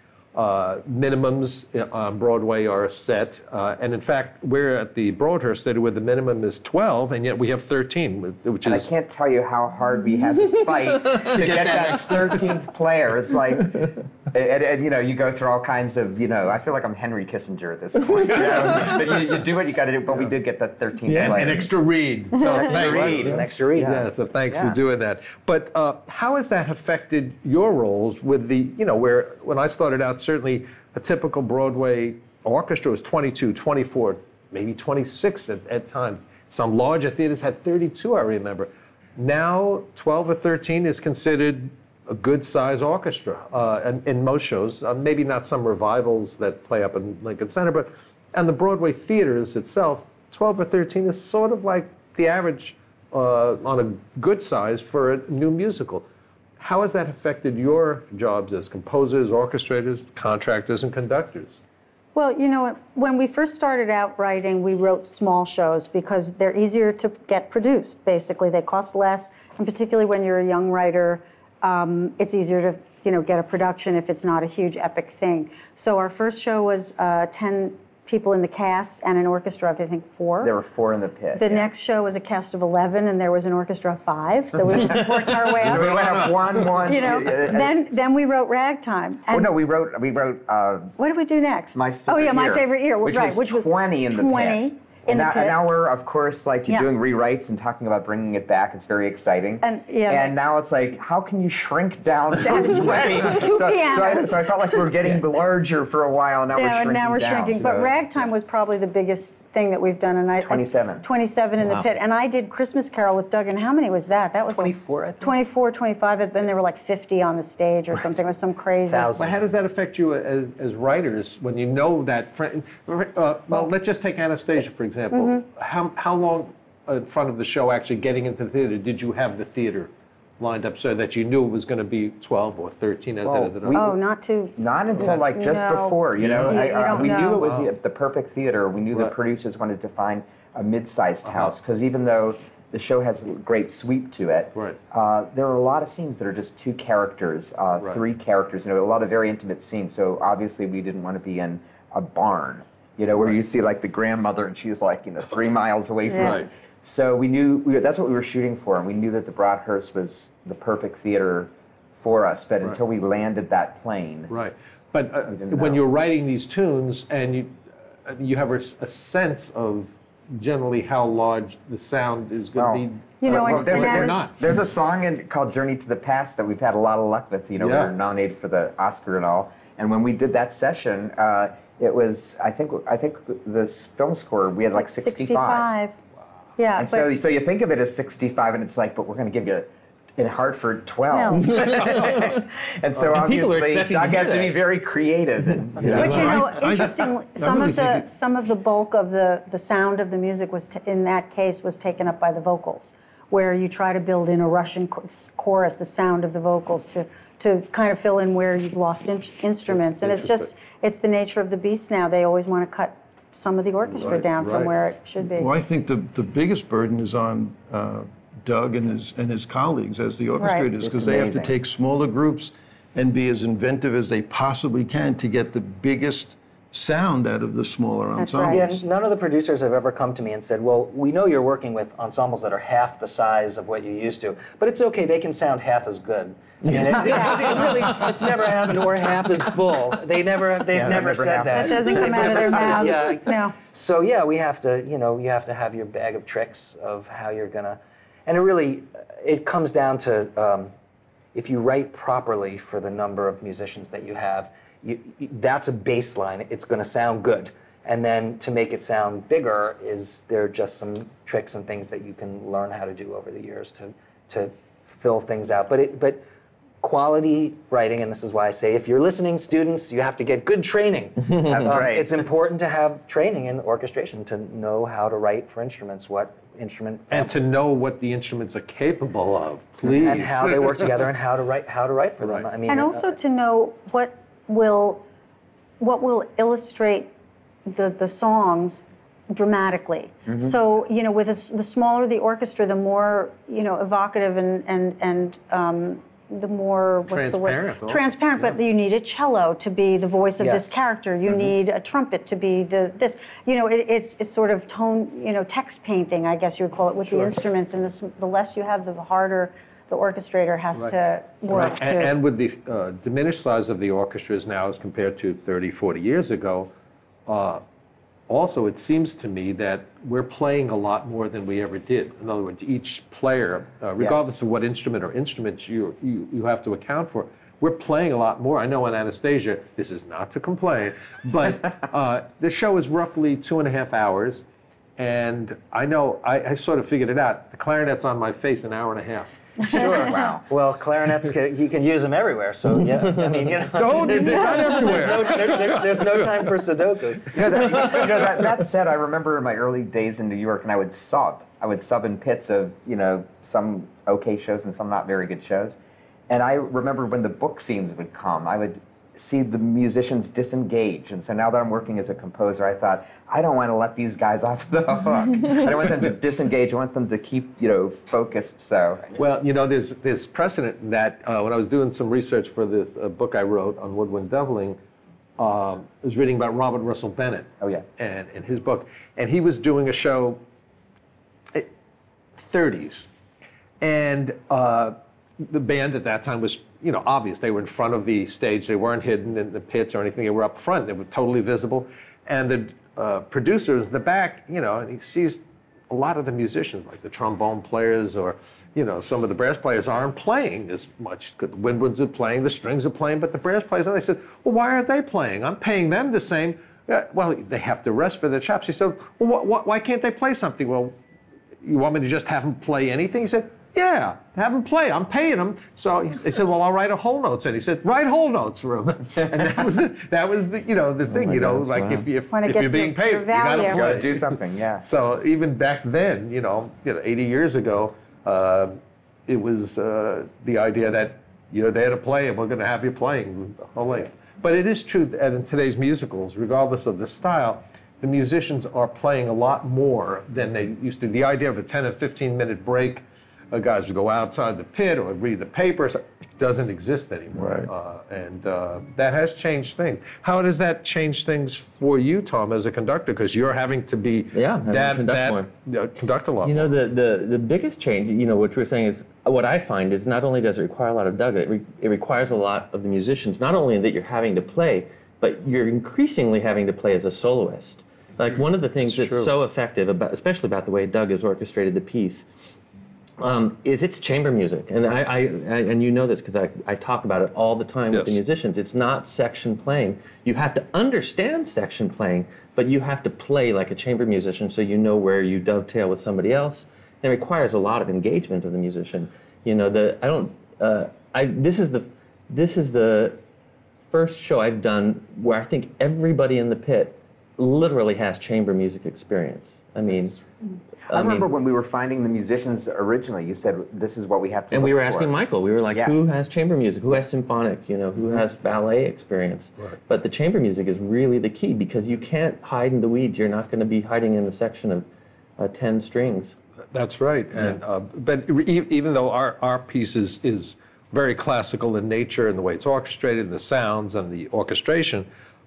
Uh, minimums on Broadway are set, uh, and in fact, we're at the Broadhurst Theater where the minimum is twelve, and yet we have thirteen, which And I is can't tell you how hard we had to fight to get that thirteenth player. It's like, and, and, you know, you go through all kinds of, you know, I feel like I'm Henry Kissinger at this point. You know? But you, you do what you got to do, but we did get that thirteenth yeah, player. an extra read. So Extra thanks. read. An extra read. Yeah, so thanks Yeah. for doing that. But uh, how has that affected your roles with the, you know, where when I started out, certainly a typical Broadway orchestra was twenty-two, twenty-four, maybe twenty-six at, at times. Some larger theaters had thirty-two, I remember. Now, twelve or thirteen is considered a good size orchestra uh, in, in most shows. Uh, maybe not some revivals that play up in Lincoln Center, but and the Broadway theaters itself, twelve or thirteen is sort of like the average uh, on a good size for a new musical. How has that affected your jobs as composers, orchestrators, contractors, and conductors? Well, you know, when we first started out writing, we wrote small shows because they're easier to get produced, basically. They cost less, and particularly when you're a young writer, um, it's easier to, you know, get a production if it's not a huge epic thing. So our first show was uh, ten people in the cast and an orchestra of, I think, four. There were four in the pit. The yeah. next show was a cast of eleven, and there was an orchestra of five. So we worked our way So we up. went up one, one. You know, uh, uh, then then we wrote Ragtime. Oh And no, we wrote we wrote uh, what did we do next? My Favorite Oh yeah, My Year, Favorite Year, which right? was which was twenty in the twenty pit. in and the now, pit. And now we're, of course, like you're Yeah. doing rewrites and talking about bringing it back. It's very exciting. And, yeah, and like- now it's like, how can you shrink down Down from to twenty? two so, so, I, pianos. so I felt like we were getting larger for a while. Now we're Yeah, shrinking and now we're down, shrinking. so- But Ragtime was probably the biggest thing that we've done, and I I- twenty-seven. twenty-seven in Wow. the pit, and I did Christmas Carol with Doug. And how many was that? That was like twenty-four, I think. twenty-four, twenty-five, and then there were like fifty on the stage or something. It was some crazy. Thousand. Well, how does that affect you as, as writers when you know that? Friend, uh, well, let's just take Anastasia, for example. Mm-hmm. How, how long in front of the show, actually getting into the theater, did you have the theater lined up so that you knew it was going to be twelve or thirteen as Well, it ended up? we- Oh, not too. Not until like just No. before, you know. You- I, you uh, don't we knew know. it was the, the perfect theater. We knew Right. the producers wanted to find a mid-sized Uh-huh. house because even though the show has a great sweep to it. Right. Uh, there are a lot of scenes that are just two characters, uh, Right. three characters. You know, a lot of very intimate scenes. So obviously, we didn't want to be in a barn. You know, where you see like the grandmother and she's like you know three miles away from. Yeah. Right. So we knew we, that's what we were shooting for, and we knew that the Broadhurst was the perfect theater for us. But Right. until we landed that plane, Right. But uh, didn't when know. you're writing these tunes and you uh, you have a, s- a sense of generally how large the sound is going to Oh. be. You know, Well, and- there's, and a, that or was- not. there's a song in, called "Journey to the Past" that we've had a lot of luck with. You know, Yeah. we were nominated for the Oscar and all. And when we did that session, uh, it was I think I think this film score we had like sixty-five. Yeah, And but so so you think of it as sixty-five, and it's like, but we're going to give you in Hartford twelve. And so And people are obviously expecting to Doug hear has to be that. very creative. And, you know, But you know, I- I- interestingly, I some really of the think it- some of the bulk of the the sound of the music was t- in that case was taken up by the vocals, where you try to build in a Russian cho- chorus, the sound of the vocals to to kind of fill in where you've lost in- instruments, and it's just it's the nature of the beast now. They always want to cut some of the orchestra Right, down from right. where it should be. Well, I think the, the biggest burden is on uh, Doug and his and his colleagues as the orchestrators, It's because they have to amazing. take smaller groups and be as inventive as they possibly can to get the biggest sound out of the smaller That's ensembles. right. Yeah, none of the producers have ever come to me and said, well, we know you're working with ensembles that are half the size of what you used to, but it's okay, they can sound half as good. And it, it- it really, it's never happened, or half as full. They never, they've Yeah, never never said happened. that. That doesn't come out of their mouths. Yeah. No. So yeah, we have to, you know, you have to have your bag of tricks of how you're gonna, and it really, it comes down to um, if you write properly for the number of musicians that you have, you, you- that's a baseline. It's going to sound good, and then to make it sound bigger, is there are just some tricks and things that you can learn how to do over the years to to fill things out. But it, but quality writing, and this is why I say, if you're listening, students, you have to get good training. That's Um, right. It's important to have training in orchestration to know how to write for instruments, what instrument And to know what the instruments are capable of, please. and how they work together and how to write how to write for them. Right. I mean, And uh, also to know what will what will illustrate the the songs dramatically. Mm-hmm. So you know, with a s the smaller the orchestra, the more you know evocative and and and um, the more what's the word Transparent also. transparent. But you need a cello to be the voice of Yes. this character. You Mm-hmm. need a trumpet to be the this. You know, it, it's it's sort of tone. You know, text painting, I guess you would call it, with the instruments. And the, s- the less you have, the harder the orchestrator has to work Right. to. And, and with the uh, diminished size of the orchestras now as compared to thirty, forty years ago, uh, also it seems to me that we're playing a lot more than we ever did. In other words, each player, uh, regardless Yes. of what instrument or instruments you, you, you have to account for, we're playing a lot more. I know in Anastasia, this is not to complain, but uh, the show is roughly two and a half hours. And I know, I, I sort of figured it out. The clarinet's on my face an hour and a half. Sure. Wow. Well, clarinets, can, you can use them everywhere. So yeah, I mean, you know, Don't, there's, they're not everywhere. no, there, there, there's no time for Sudoku. You know, that, you know, that, that said, I remember in my early days in New York, and I would sub. I would sub in pits of, you know, some okay shows and some not very good shows. And I remember when the book scenes would come, I would see the musicians disengage. And so now that I'm working as a composer, I thought, I don't want to let these guys off the hook. I don't want them to disengage. I want them to keep, you know, focused. So Well, you know, there's there's precedent that uh, when I was doing some research for the uh, book I wrote on woodwind doubling, um, I was reading about Robert Russell Bennett. Oh, yeah. And in his book, and he was doing a show, eh, thirties, and uh, the band at that time was, you know, obvious. They were in front of the stage. They weren't hidden in the pits or anything. They were up front. They were totally visible, and the uh, producer is in the back, you know, and he sees a lot of the musicians, like the trombone players or, you know, some of the brass players aren't playing as much. The windwinds are playing, the strings are playing, but the brass players, and I said, well, why aren't they playing? I'm paying them the same. Yeah, well, they have to rest for their chops. He said, well, wh- wh- why can't they play something? Well, you want me to just have them play anything? He said, yeah, have them play. I'm paying them. So he, they said, well, I'll write a whole notes. And he said, write whole notes for them. And that was the, that was the, you know, the thing, my you know, gosh, like wow. if, you, if, Wanna if get you're being your- paid, your you got to value. play. gotta do something, yeah. So even back then, you know, you know, eighty years ago, uh, it was uh, the idea that you're there to play and we're going to have you playing the whole life. But it is true that in today's musicals, regardless of the style, the musicians are playing a lot more than they used to. The idea of a ten or fifteen minute break, uh, guys would go outside the pit or read the papers, it doesn't exist anymore. Right. Uh, and uh, that has changed things. How does that change things for you, Tom, as a conductor? Because you're having to be Yeah, having to that, conduct that more. uh, conduct a lot You know, more. the, the, the biggest change, you know, what we're saying is, what I find is not only does it require a lot of Doug, it, re- it requires a lot of the musicians, not only that you're having to play, but you're increasingly having to play as a soloist. Like one of the things That's that's true. so effective, about, especially about the way Doug has orchestrated the piece, um, is it's chamber music. And I, I, I and you know this because I, I talk about it all the time with the Yes. musicians. It's not section playing. You have to understand section playing, but you have to play like a chamber musician so you know where you dovetail with somebody else. It requires a lot of engagement of the musician. You know, the I don't. Uh, I this is the this is the first show I've done where I think everybody in the pit literally has chamber music experience. I mean, I remember mean, when we were finding the musicians originally, you said this is what we have to and we look were asking for. Michael. We were like, Yeah. who has chamber music? Who has symphonic? You know, who has ballet experience? Right. But the chamber music is really the key because you can't hide in the weeds. You're not going to be hiding in a section of uh, ten strings. That's right. And uh, but e- even though our, our piece is, is very classical in nature and the way it's orchestrated, and the sounds and the orchestration,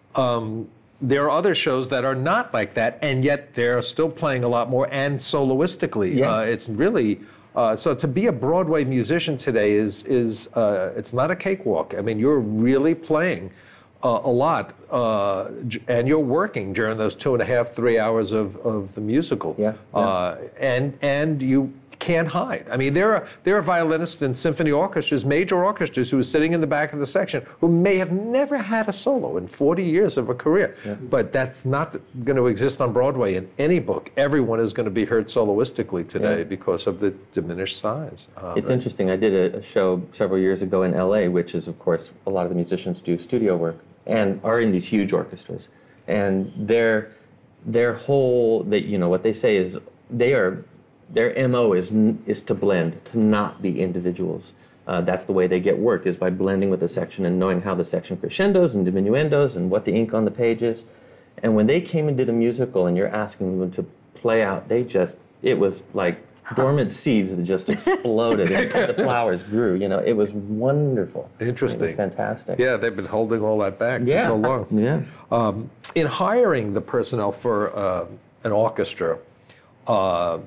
um, there are other shows that are not like that, and yet they're still playing a lot more and soloistically. Yeah. Uh, it's really uh, so to be a Broadway musician today is is uh, it's not a cakewalk. I mean, you're really playing uh, a lot, uh, j- and you're working during those two and a half, three hours of, of the musical. Yeah, yeah. Uh, and and you can't hide. I mean, there are there are violinists in symphony orchestras, major orchestras, who are sitting in the back of the section who may have never had a solo in forty years of a career. But that's not going to exist on Broadway in any book. Everyone is going to be heard soloistically today Yeah. because of the diminished size. Uh, It's but- interesting. I did a, a show several years ago in L A, which is, of course, a lot of the musicians do studio work and are in these huge orchestras. And their their whole, they, you know, what they say is they are, their M O is n- is to blend, to not be individuals. Uh, that's the way they get work, is by blending with the section and knowing how the section crescendos and diminuendos and what the ink on the page is. And when they came and did a musical and you're asking them to play out, they just, it was like dormant seeds that just exploded and the flowers grew. You know, it was wonderful. It Interesting. was fantastic. Yeah, they've been holding all that back Yeah. for so long. Yeah. Um, in hiring the personnel for uh, an orchestra, uh,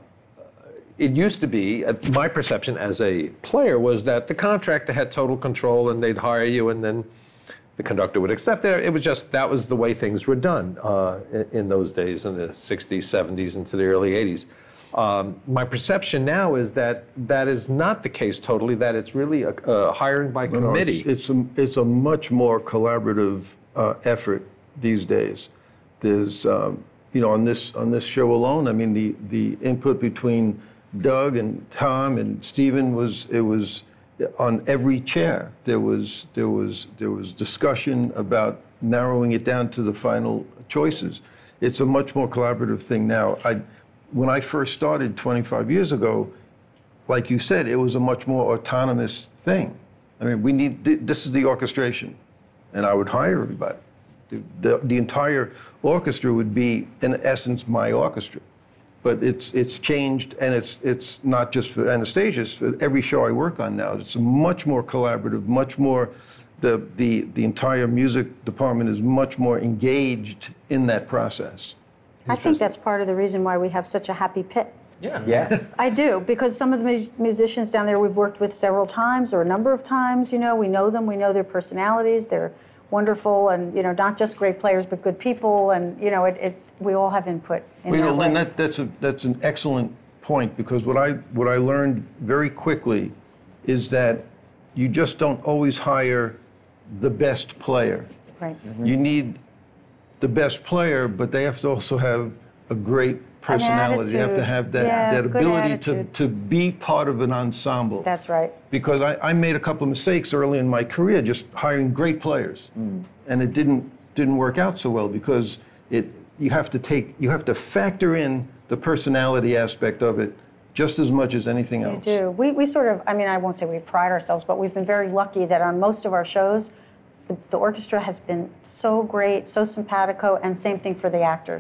it used to be, uh, my perception as a player was that the contractor had total control and they'd hire you and then the conductor would accept it. It was just, that was the way things were done uh, in, in those days, in the sixties, seventies, into the early eighties. Um, my perception now is that that is not the case totally, that it's really a, a hiring by No, no, committee. It's, it's, a, it's a much more collaborative uh, effort these days. There's, um, you know, on this on this show alone, I mean, the the input between Doug and Tom and Stephen was it was on every chair. There was there was there was discussion about narrowing it down to the final choices. It's a much more collaborative thing now. I, when I first started twenty-five years ago, like you said, it was a much more autonomous thing. I mean, we need, th- this is the orchestration, and I would hire everybody. The, the, the entire orchestra would be, in essence, my orchestra. But it's it's changed, and it's it's not just for Anastasia, it's for every show I work on now. It's much more collaborative, much more, the, the, the entire music department is much more engaged in that process. I think that's part of the reason why we have such a happy pit. Yeah. Yeah. I do, because some of the mu- musicians down there we've worked with several times or a number of times, you know, we know them, we know their personalities, they're wonderful and, you know, not just great players, but good people. And, you know, it, it we all have input in Well, you that know, Lynn, way. that, that's, a, that's an excellent point, because what I, what I learned very quickly is that you just don't always hire the best player. Right. You need the best player, but they have to also have a great personality. They have to attitude. have that, Yeah, that good ability to, attitude. to be part of an ensemble. That's right. Because I, I made a couple of mistakes early in my career just hiring great players. And it didn't didn't work out so well, because it you have to take you have to factor in the personality aspect of it just as much as anything We else. do. We, we sort of, I mean, I won't say we pride ourselves, but we've been very lucky that on most of our shows, the, the orchestra has been so great, so simpatico, and same thing for the actors.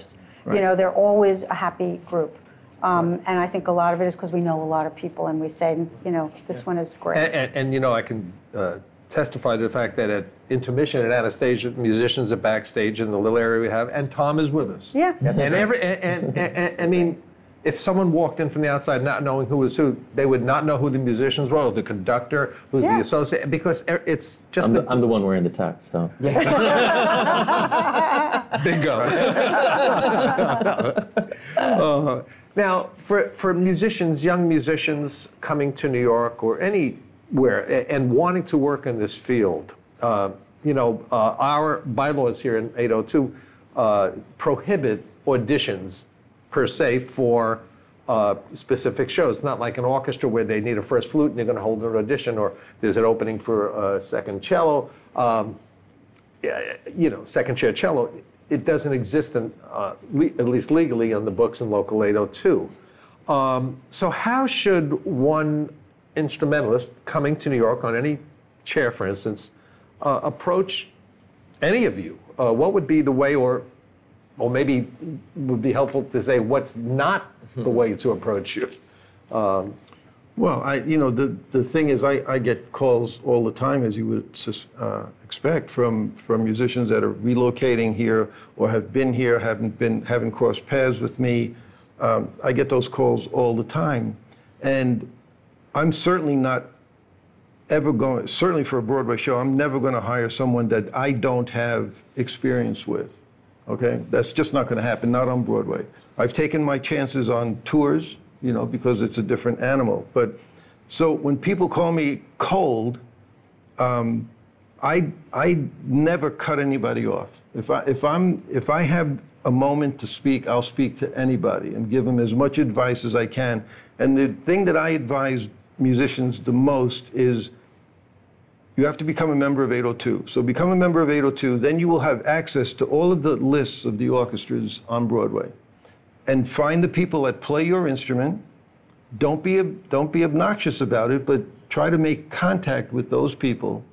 Right. You know, they're always a happy group. Um, and I think a lot of it is because we know a lot of people and we say, you know, this yeah. one is great. And, and, and, you know, I can uh, testify to the fact that at intermission at Anastasia, musicians are backstage in the little area we have, and Tom is with us. Yeah. That's and every, and, and, and, and I mean, if someone walked in from the outside not knowing who was who, they would not know who the musicians were, or the conductor, who's yeah. the associate, because it's just... I'm the, I'm the one wearing the tux, so... Yeah. Bingo. uh, now, for, for musicians, young musicians coming to New York or anywhere and, and wanting to work in this field, uh, you know, uh, our bylaws here in eight oh two uh, prohibit auditions per se for uh, specific shows. It's not like an orchestra where they need a first flute and they're going to hold an audition, or there's an opening for a second cello, um, yeah, you know, second chair cello. It doesn't exist, in, uh, le- at least legally, on the books in Local eight oh two. Um, so how should one instrumentalist coming to New York on any chair, for instance, uh, approach any of you? Uh, what would be the way, or or maybe would be helpful to say what's not the way to approach you? Um, well, I, you know, the, the thing is, I, I get calls all the time, as you would uh, expect, from from musicians that are relocating here or have been here, haven't been, haven't crossed paths with me. Um, I get those calls all the time, and I'm certainly not ever going. Certainly for a Broadway show, I'm never going to hire someone that I don't have experience with. Okay, that's just not going to happen, not on Broadway. I've taken my chances on tours, you know, because it's a different animal. But so when people call me cold, um, I I never cut anybody off. If I if I'm if I have a moment to speak, I'll speak to anybody and give them as much advice as I can. And the thing that I advise musicians the most is, you have to become a member of eight oh two. So become a member of eight oh two, then you will have access to all of the lists of the orchestras on Broadway. And find the people that play your instrument. Don't be, don't be obnoxious about it, but try to make contact with those people,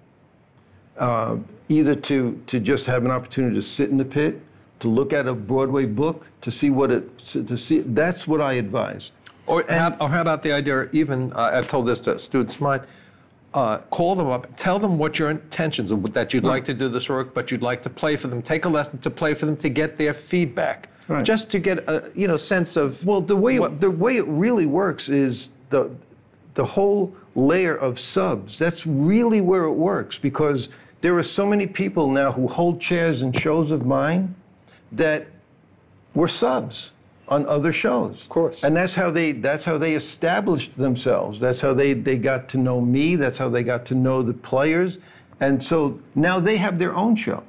uh, either to, to just have an opportunity to sit in the pit, to look at a Broadway book, to see what it, to see, that's what I advise. Or, and, how, or how about the idea, even, uh, I've told this to students of mine, Uh, call them up, tell them what your intentions are, that you'd right. like to do this work, but you'd like to play for them. Take a lesson to play for them to get their feedback, right. just to get a you know sense of. Well, the way what, it, the way it really works is the the whole layer of subs. That's really where it works, because there are so many people now who hold chairs in shows of mine that were subs on other shows. Of course. And that's how they that's how they established themselves. That's how they, they got to know me. That's how they got to know the players. And so now they have their own show.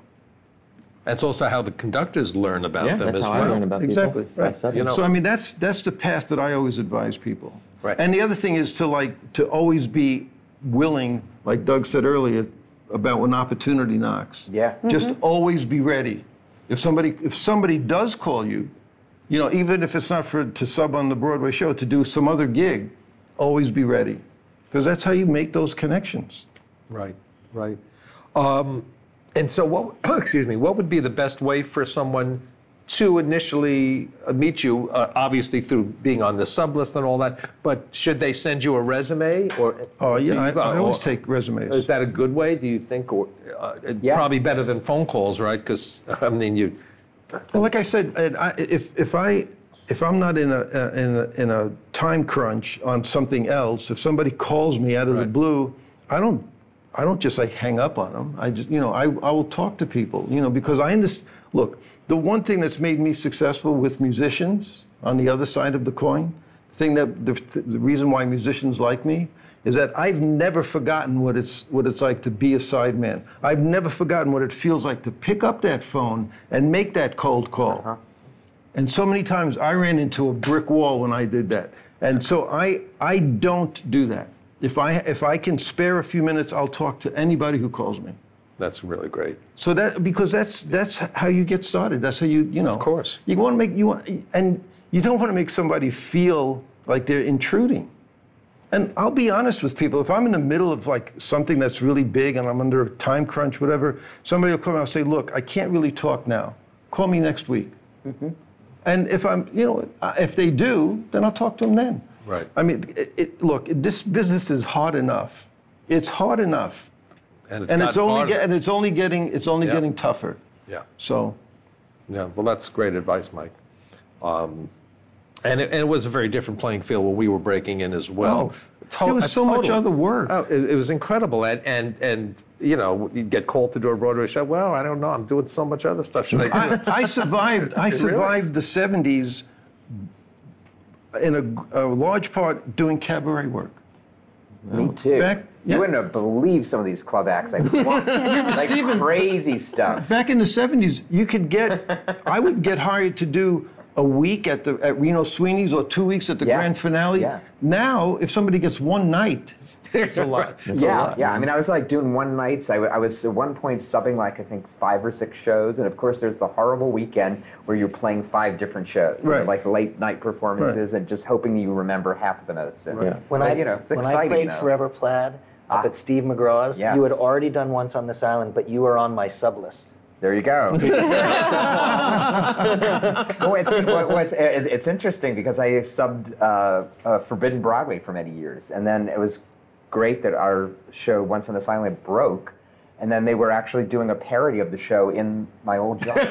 That's also how the conductors learn about yeah, them that's as how well. I learn about Exactly. people. Right. You know, so I mean that's that's the path that I always advise people. Right. And the other thing is to like to always be willing, like Doug said earlier, about when opportunity knocks. Yeah. Just always be ready. If somebody if somebody does call you, you know, even if it's not for to sub on the Broadway show, to do some other gig, always be ready, because that's how you make those connections. Right, right. Um, and so, what? Excuse me. What would be the best way for someone to initially uh, meet you? Uh, obviously, through being on the sub list and all that. But should they send you a resume, or? Oh yeah, you, I, I always or, take resumes. Is that a good way? Do you think, or uh, Yeah. probably better than phone calls, right? Because I mean, you. Well, like I said, and I, if if I if I'm not in a uh, in a in a time crunch on something else, if somebody calls me out of Right. the blue, I don't I don't just like hang up on them. I just you know I I will talk to people, you know, because I understand. Look, the one thing that's made me successful with musicians on the other side of the coin, the thing that the, the reason why musicians like me, is that I've never forgotten what it's what it's like to be a sideman. I've never forgotten what it feels like to pick up that phone and make that cold call. Uh-huh. And so many times I ran into a brick wall when I did that. And so I I don't do that. If I if I can spare a few minutes, I'll talk to anybody who calls me. That's really great. So that because that's that's how you get started. That's how you you know. Of course. You want to make you want and you don't want to make somebody feel like they're intruding. And I'll be honest with people, if I'm in the middle of like something that's really big and I'm under a time crunch, whatever, somebody will come and I'll say, look, I can't really talk now. Call me next week. Mm-hmm. And if I'm, you know, uh, if they do, then I'll talk to them then. Right. I mean, it, it, look, this business is hard enough. It's hard enough, And it's, and it's gotten only harder. get, and it's only getting it's only Yeah. getting tougher. Yeah. So, Yeah, well, that's great advice, Mike. Um, and, it, and it was a very different playing field when we were breaking in as well. Oh, To- there was uh, so much totally. other work. Oh, it, it was incredible, and and and you know, you'd get called to do a Broadway show. Well, I don't know, I'm doing so much other stuff. Should I do it? I, I survived. I Really? survived the seventies in a, a large part doing cabaret work. Me too. Back- yeah. You wouldn't believe some of these club acts I performed. Like Stephen- crazy stuff. Back in the seventies, you could get. I would get hired to do a week at the at Reno Sweeney's or two weeks at the Yeah. grand finale. Yeah. Now, if somebody gets one night, It's a lot. It's yeah, a lot. yeah. I mean, I was like doing one nights. I, w- I was at one point subbing like I think five or six shows, and of course there's the horrible weekend where you're playing five different shows, you know, Right. like late night performances, and just hoping you remember half of the notes. And, Yeah. When but, I you know, it's when I exciting, played though. Forever Plaid up Ah. at Steve McGraw's, Yes. you had already done Once on This Island, but you were on my sub list. There you go. well, it's, well, well, it's, it- it's interesting because I subbed uh, uh, Forbidden Broadway for many years, and then it was great that our show Once on This Island broke, and then they were actually doing a parody of the show in my old job.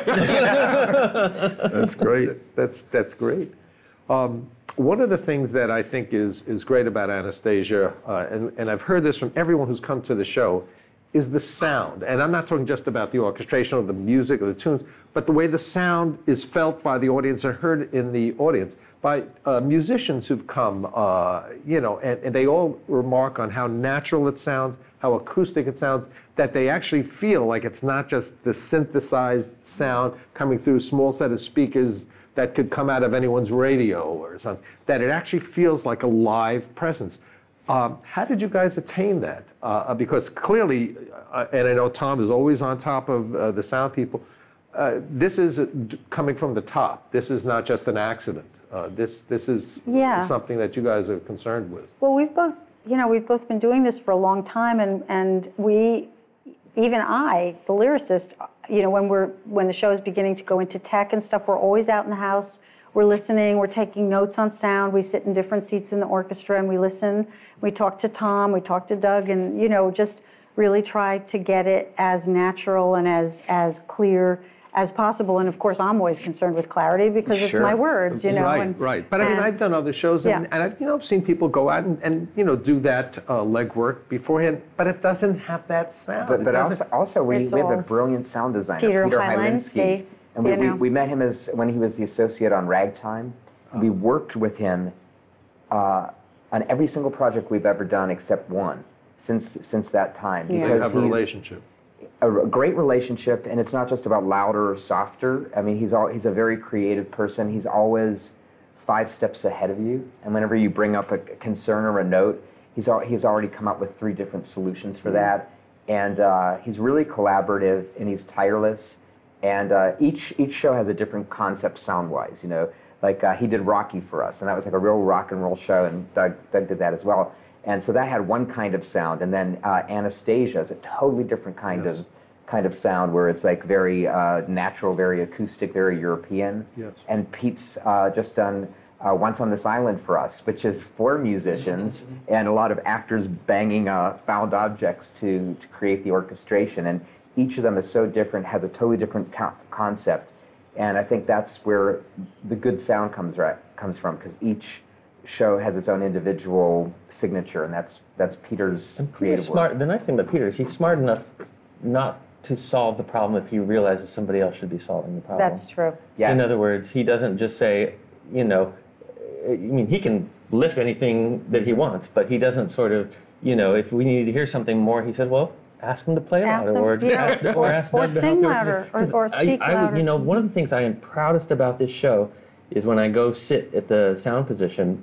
that's great. That's that's great. Um, one of the things that I think is is great about Anastasia, uh, and and I've heard this from everyone who's come to the show, is the sound. And I'm not talking just about the orchestration or the music or the tunes, but the way the sound is felt by the audience and heard in the audience by uh, musicians who've come, uh, you know, and, and they all remark on how natural it sounds, how acoustic it sounds, that they actually feel like it's not just the synthesized sound coming through a small set of speakers that could come out of anyone's radio or something, that it actually feels like a live presence. Um, how did you guys attain that? Uh, because clearly, uh, and I know Tom is always on top of uh, the sound people, uh, this is uh, d- coming from the top. This is not just an accident. Uh, this this is Yeah. something that you guys are concerned with. Well, we've both, you know, we've both been doing this for a long time, and and we, even I, the lyricist, you know, when we're when the show is beginning to go into tech and stuff, we're always out in the house. We're listening. We're taking notes on sound. We sit in different seats in the orchestra and we listen. We talk to Tom. We talk to Doug, and you know, just really try to get it as natural and as as clear as possible. And of course, I'm always concerned with clarity because it's Sure. my words, you know. right, and, right. But I mean, and- I've done other shows, and, Yeah. and I've you know I've seen people go out and, and you know do that uh, legwork beforehand, but it doesn't have that sound. But, It but doesn't- also, also we, It's we have a all brilliant sound designer, Peter Peter Hylinski, Hylinski. And we, you we, know. we met him as when he was the associate on Ragtime. Oh. We worked with him uh, on every single project we've ever done except one since since that time. Yeah. They have a he's relationship. a r- great relationship, and it's not just about louder or softer. I mean, he's all, he's a very creative person. He's always five steps ahead of you, and whenever you bring up a concern or a note, he's al- he's already come up with three different solutions for that. And uh, he's really collaborative, and he's tireless. And uh, each each show has a different concept sound-wise. You know, like uh, he did Rocky for us, and that was like a real rock and roll show, and Doug, Doug did that as well. And so that had one kind of sound, and then uh, Anastasia is a totally different kind Yes. of kind of sound, where it's like very uh, natural, very acoustic, very European. Yes. And Pete's uh, just done uh, Once on This Island for us, which is for musicians and a lot of actors banging uh, found objects to to create the orchestration. And each of them is so different, has a totally different co- concept. And I think that's where the good sound comes right comes from, because each show has its own individual signature, and that's that's Peter's And Peter's creative smart. work. The nice thing about Peter is he's smart enough not to solve the problem if he realizes somebody else should be solving the problem. That's true. Yes. In other words, he doesn't just say, you know, I mean, he can lift anything that he wants, but he doesn't sort of, you know, if we need to hear something more, he said, well, ask him to play Ask louder, them- or, yeah, ask, or- ask or them to sing help you. louder, or- or 'Cause I- speak I, would, louder. You know, one of the things I am proudest about this show is when I go sit at the sound position,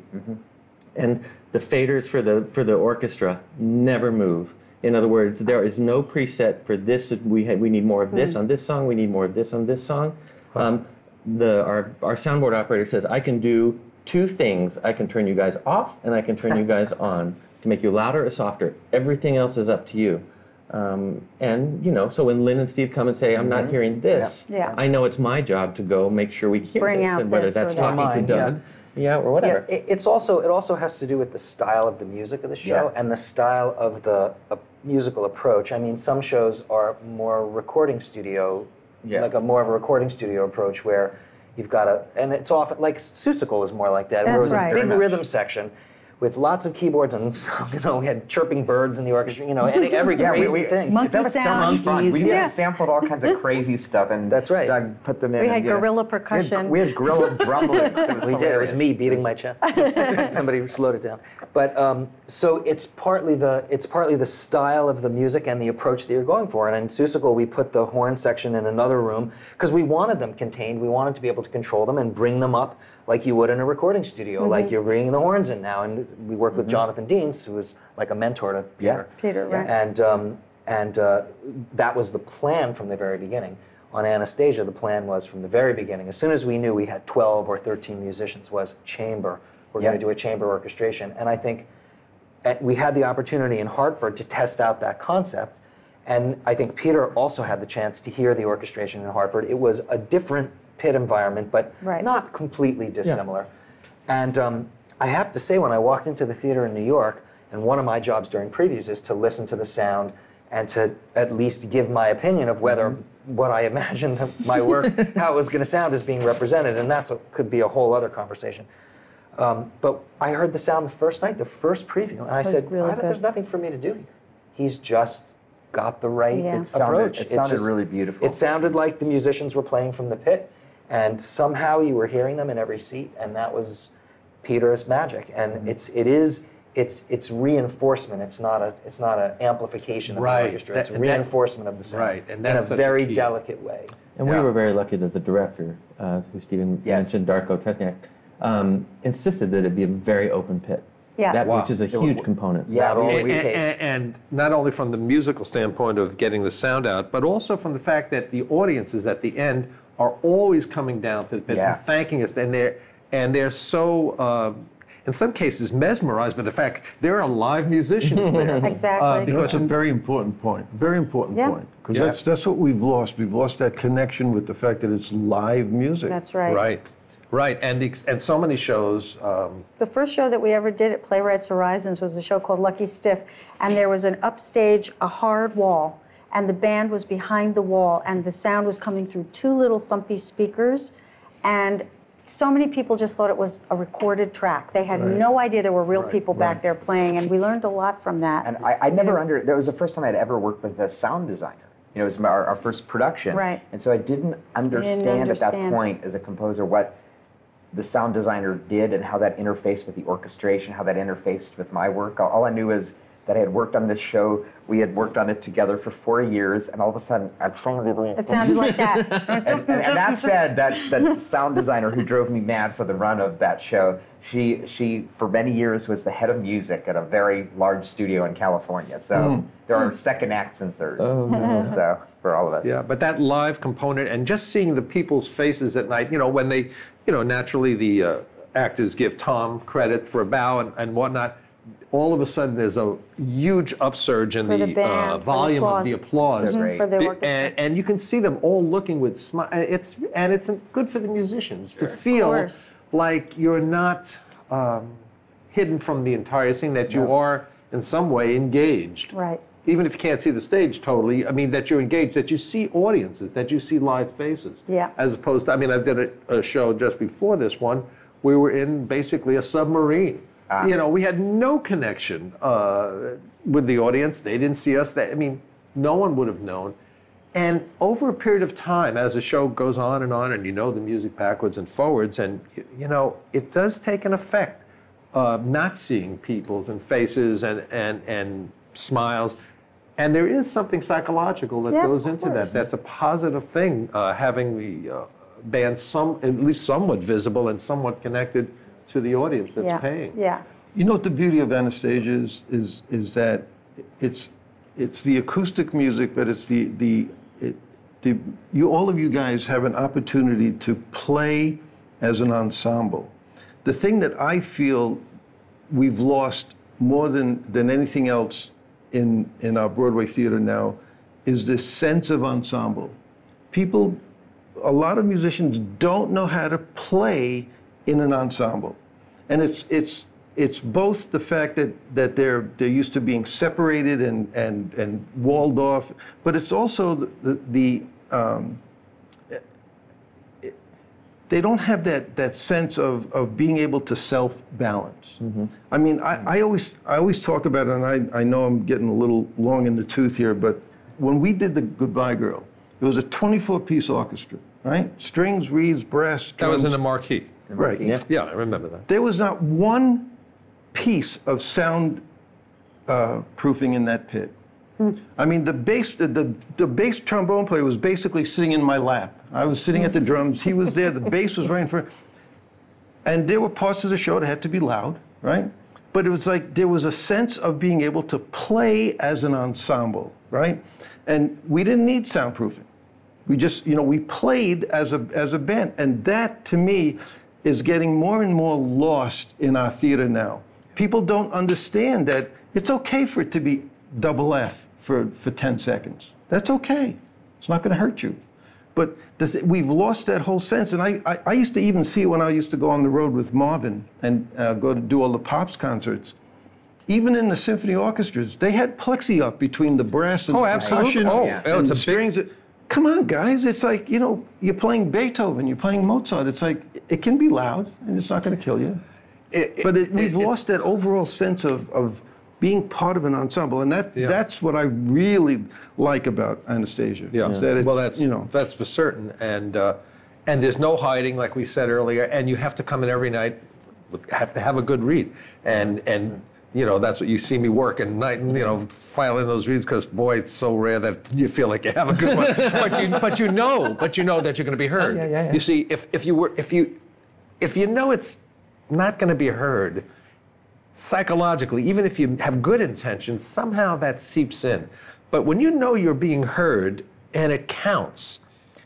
and the faders for the for the orchestra never move. In other words, there is no preset for this. We ha- we need more of this on this song. We need more of this on this song. Um, the our our soundboard operator says I can do two things. I can turn you guys off, and I can turn you guys on to make you louder or softer. Everything else is up to you. Um, and you know, so when Lynn and Steve come and say, "I'm not hearing this," Yeah. I know it's my job to go make sure we hear Bring this, out and whether this or that's that. talking Mine, to Doug, yeah, or whatever. Yeah, it, it's also it also has to do with the style of the music of the show Yeah. and the style of the uh, musical approach. I mean, some shows are more recording studio, Yeah. like a more of a recording studio approach where you've got a, and it's often like Seussical is more like that. That's where it was right. a big Very much. rhythm section with lots of keyboards and you know we had chirping birds in the orchestra. You know, any, every Yeah, we, crazy we, thing. Monkey that was so sound. much fun. We Yeah. yeah. sampled all kinds of crazy stuff, and That's right. Doug put them in. We and, had yeah. gorilla We percussion. had, we had gorilla drumlets. It was We did. It was hilarious. me beating my chest. Somebody slowed it down. But um, so it's partly the it's partly the style of the music and the approach that you're going for. And in Seussical, we put the horn section in another room because we wanted them contained. We wanted to be able to control them and bring them up like you would in a recording studio, like you're bringing the horns in now. And we worked with Jonathan Deans, who was like a mentor to Yeah. Peter. Peter, right. And um, and uh, that was the plan from the very beginning. On Anastasia, the plan was from the very beginning, as soon as we knew we had twelve or thirteen musicians, was chamber. We're Yeah. going to do a chamber orchestration. And I think uh, we had the opportunity in Hartford to test out that concept. And I think Peter also had the chance to hear the orchestration in Hartford. It was a different pit environment, but Right. not completely dissimilar. And um, I have to say, when I walked into the theater in New York, and one of my jobs during previews is to listen to the sound and to at least give my opinion of whether what I imagined my work, how it was going to sound, is being represented. And that could be a whole other conversation. Um, but I heard the sound the first night, the first preview, and I was said, really I don't- there's good. nothing for me to do here. He's just got the right Yeah. It approach. sounded- it It's sounded just- really beautiful. It sounded like the musicians were playing from the pit, and somehow you were hearing them in every seat, and that was Peter's magic. And Mm-hmm. it's it is it's it's reinforcement. It's not a it's not an amplification of Right. the orchestra. It's That- and that- reinforcement of the sound right, and in that's a such a very key. delicate way. And Yeah. we were very lucky that the director, uh, who Stephen Yes. mentioned, Darko Tresniak, um, insisted that it be a very open pit. Yeah. That, Wow. which is a huge component. Yeah, Not we- always And, the case. and- and not only from the musical standpoint of getting the sound out, but also from the fact that the audiences at the end are always coming down to the pit Yeah. and thanking us, and they're and they're so. Uh, in some cases, mesmerized by the fact there are live musicians there. Exactly. Uh, You know, because it's a very important point. Very important Yeah. point. Because Yeah. that's that's what we've lost. We've lost that connection with the fact that it's live music. That's right. right, right, and ex- and so many shows. Um, The first show that we ever did at Playwrights Horizons was a show called Lucky Stiff, and there was an upstage, a hard wall, and the band was behind the wall, and the sound was coming through two little thumpy speakers, and so many people just thought it was a recorded track. They had no idea there were real Right, people back there playing, and we learned a lot from that. And I, I never under. That was the first time I'd ever worked with a sound designer. You know, it was my, our, our first production. Right. And so I didn't understand, at that understand. point as a composer what the sound designer did and how that interfaced with the orchestration, how that interfaced with my work. All, all I knew is that I had worked on this show. We had worked on it together for four years, and all of a sudden, I'd finally. It sounded like that. and, and, and that said, that that sound designer who drove me mad for the run of that show, she she for many years was the head of music at a very large studio in California. So there are second acts and thirds. So for all of us. Yeah, but that live component and just seeing the people's faces at night, you know, when they, you know, naturally the uh, actors give Tom credit for a bow and, and whatnot, all of a sudden there's a huge upsurge in For the, the band, uh, for the volume of the applause. So great. For the The- orchestra. and, and you can see them all looking with smile. It's and it's good for the musicians to feel course. like you're not um, hidden from the entire scene, that you are in some way engaged. Right. Even if you can't see the stage totally, I mean, that you're engaged, that you see audiences, that you see live faces. Yeah. As opposed to, I mean, I did a, a show just before this one. We were in basically a submarine. You know, we had no connection uh, with the audience. They didn't see us. They, I mean, no one would have known. And over a period of time, as the show goes on and on, and you know the music backwards and forwards, and y- you know, it does take an effect. Uh, not seeing people's and faces and, and, and smiles. And there is something psychological that Yeah, of goes into that. course. That's a positive thing, uh, having the uh, band some, at least somewhat visible and somewhat connected to the audience that's Yeah. paying. Yeah. You know what the beauty of Anastasia is, is, is that it's, it's the acoustic music, but it's the, the, it, the, you, all of you guys have an opportunity to play as an ensemble. The thing that I feel we've lost more than, than anything else in, in our Broadway theater now is this sense of ensemble. People, a lot of musicians don't know how to play in an ensemble. And it's, it's, it's both the fact that, that they're, they're used to being separated and, and, and walled off, but it's also the, the, the um, they don't have that, that sense of, of being able to self-balance. Mm-hmm. I mean, I, I always I always talk about it, and I, I know I'm getting a little long in the tooth here, but when we did the Goodbye Girl, it was a twenty-four piece orchestra, right? Strings, reeds, brass, drums. That was in the Marquee. Right. Yeah. Yeah, I remember that. There was not one piece of sound uh, proofing in that pit. I mean, the bass, the, the, the bass trombone player was basically sitting in my lap. I was sitting at the drums, he was there, the bass was right in front. And there were parts of the show that had to be loud, right? But it was like, there was a sense of being able to play as an ensemble, right? And we didn't need soundproofing. We just, you know, we played as a, as a band. And that, to me, is getting more and more lost in our theater now. People don't understand that it's okay for it to be double F for, for ten seconds. That's okay. It's not going to hurt you. But the th- we've lost that whole sense. And I, I, I used to even see it when I used to go on the road with Marvin and uh, go to do all the Pops concerts. Even in the symphony orchestras, they had plexi up between the brass and Oh, the absolutely. percussion Oh, and yeah, it's the a big- strings. Come on, guys. It's like, you know, you're playing Beethoven, you're playing Mozart. It's like, it can be loud, and it's not going to kill you. It- But it, it- we've it's- lost that overall sense of, of being part of an ensemble, and that Yeah. that's what I really like about Anastasia. Yeah. is that it's, well, that's you know, that's for certain, and uh, and there's no hiding, like we said earlier, and you have to come in every night, have to have a good read, and and you know that's what you see me work at night, and you know filing those reads because boy, it's so rare that you feel like you have a good one, but you but you know, but you know that you're going to be heard. Yeah, yeah, yeah. You see, if if you were if you if you know it's not going to be heard. Psychologically, even if you have good intentions, somehow that seeps in. But when you know you're being heard and it counts,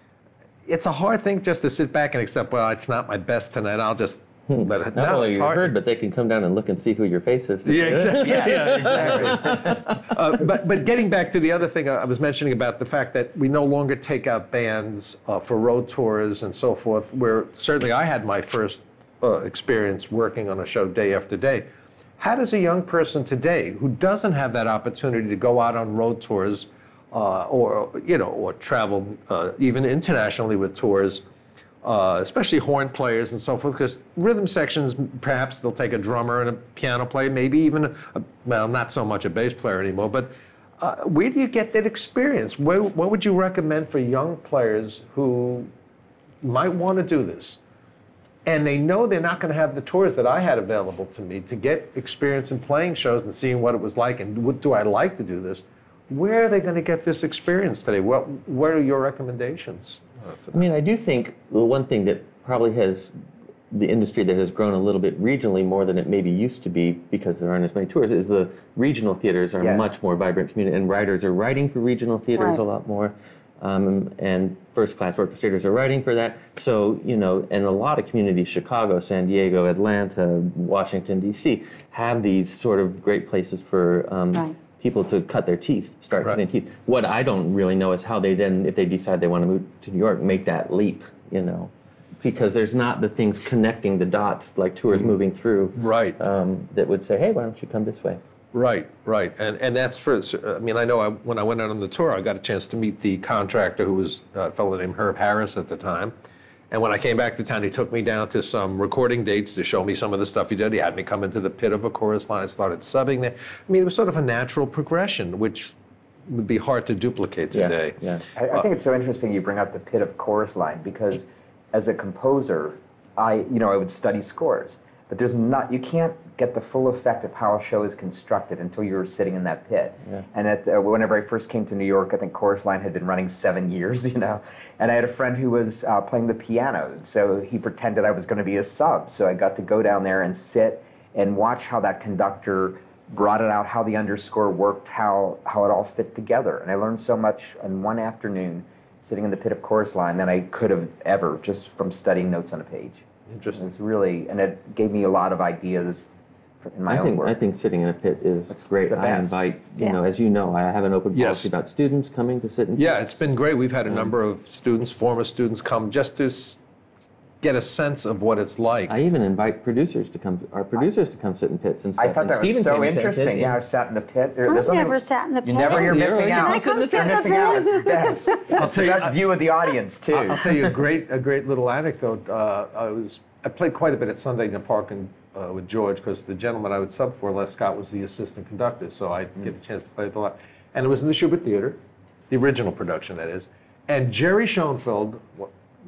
it's a hard thing just to sit back and accept, well, it's not my best tonight, I'll just let it. Not No, only it's you're hard. heard, but they can come down and look and see who your face is. Yeah, exactly. Yes, exactly. Uh, but, but getting back to the other thing I was mentioning about the fact that we no longer take out bands uh, for road tours and so forth, where certainly I had my first uh, experience working on a show day after day. How does a young person today who doesn't have that opportunity to go out on road tours uh, or, you know, or travel uh, even internationally with tours, uh, especially horn players and so forth, because rhythm sections, perhaps they'll take a drummer and a piano player, maybe even, a, well, not so much a bass player anymore, but uh, where do you get that experience? Where, what would you recommend for young players who might want to do this? And they know they're not going to have the tours that I had available to me to get experience in playing shows and seeing what it was like and what do I like to do this. Where are they going to get this experience today? What What are your recommendations? Uh, for I mean, I do think the one thing that probably has the industry that has grown a little bit regionally more than it maybe used to be because there aren't as many tours is the regional theaters are Yeah. much more vibrant community, and writers are writing for regional theaters Right. a lot more. Um, and first-class orchestrators are writing for that. So, you know, and a lot of communities, Chicago, San Diego, Atlanta, Washington, D C, have these sort of great places for um, Right. people to cut their teeth, start Right. cutting teeth. What I don't really know is how they then, if they decide they want to move to New York, make that leap, you know, because there's not the things connecting the dots, like tours moving through, Right. um, that would say, hey, why don't you come this way? Right, right, and and that's for. I mean, I know I, when I went out on the tour, I got a chance to meet the contractor who was a fellow named Herb Harris at the time, and when I came back to town, he took me down to some recording dates to show me some of the stuff he did. He had me come into the pit of a chorus line. I started subbing there. I mean, it was sort of a natural progression, which would be hard to duplicate today. Yeah, yeah. I, I think it's so interesting you bring up the pit of chorus line because as a composer, I you know I would study scores, but there's not you can't get the full effect of how a show is constructed until you're sitting in that pit. Yeah. And at, uh, whenever I first came to New York, I think chorus line had been running seven years, you know, and I had a friend who was uh, playing the piano, so he pretended I was going to be a sub. So I got to go down there and sit and watch how that conductor brought it out, how the underscore worked, how how it all fit together. And I learned so much in one afternoon sitting in the pit of chorus line than I could have ever just from studying notes on a page. Interesting. It was really, and it gave me a lot of ideas in my I own think work. I think sitting in a pit is It's great. the I best. invite, you Yeah. know, as you know, I have an open Yes. policy about students coming to sit in Yeah, pits. it's been great. We've had a number of students, former students, come just to s- get a sense of what it's like. I even invite producers to come, our producers to come sit in pits and stuff. I thought And that Steven was so came and sat in interesting. pit, Yeah, I sat in the pit. There- I've there's something- never sat in the pit. You never, you're Oh, missing really? out. Can I come You're sit in the missing out. pit? It's the best. It's the best view of the audience too. I'll tell you a great, a great little anecdote. Uh, I was, I played quite a bit at Sunday in the Park and, uh, with George, because the gentleman I would sub for, Les Scott, was the assistant conductor, so I get a chance to play with a lot. And it was in the Schubert Theater, the original production, that is. And Jerry Schoenfeld wa-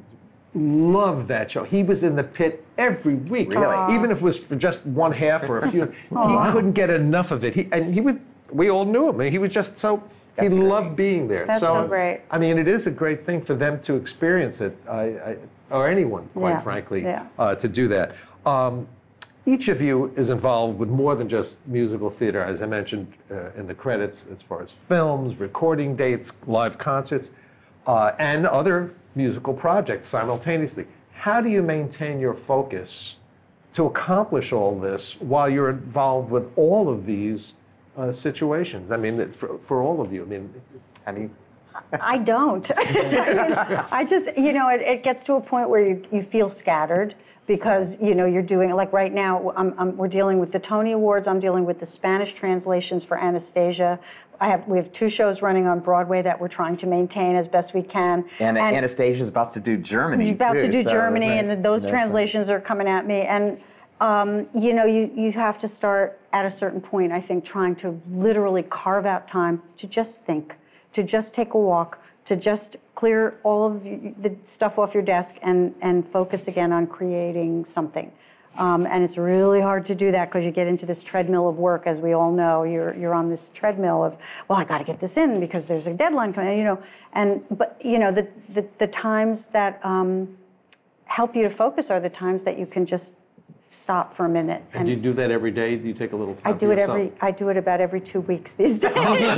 loved that show. He was in the pit every week, Really? even if it was for just one half or a few. He couldn't get enough of it. He and he would. We all knew him. He was just so. He That's great. loved being there. That's so great. I mean, it is a great thing for them to experience it, I, I, or anyone, quite Yeah, frankly, yeah. uh, to do that. Um, each of you is involved with more than just musical theater, as I mentioned uh, in the credits, as far as films, recording dates, live concerts, uh, and other musical projects simultaneously. How do you maintain your focus to accomplish all this while you're involved with all of these uh, situations? I mean, for, for all of you, I mean, it's, How do you? I don't. I, mean, I just, you know, it, it gets to a point where you, you feel scattered because, you know, you're doing, like right now, I'm, I'm, we're dealing with the Tony Awards, I'm dealing with the Spanish translations for Anastasia. I have, we have two shows running on Broadway that we're trying to maintain as best we can. And, Anastasia's about to do Germany. He's about too, to do so- Germany, right. and then those That's translations are coming at me. And um, you know, you you have to start at a certain point. I think trying to literally carve out time to just think, to just take a walk, to just clear all of y- the stuff off your desk and and focus again on creating something. Um, and it's really hard to do that because you get into this treadmill of work, as we all know. You're you're on this treadmill of, well, I got to get this in because there's a deadline coming. You know, and but you know the the, the times that um, help you to focus are the times that you can just stop for a minute. and do you do that every day? Do you take a little time I for do it yourself? every. I do it about every two weeks these days.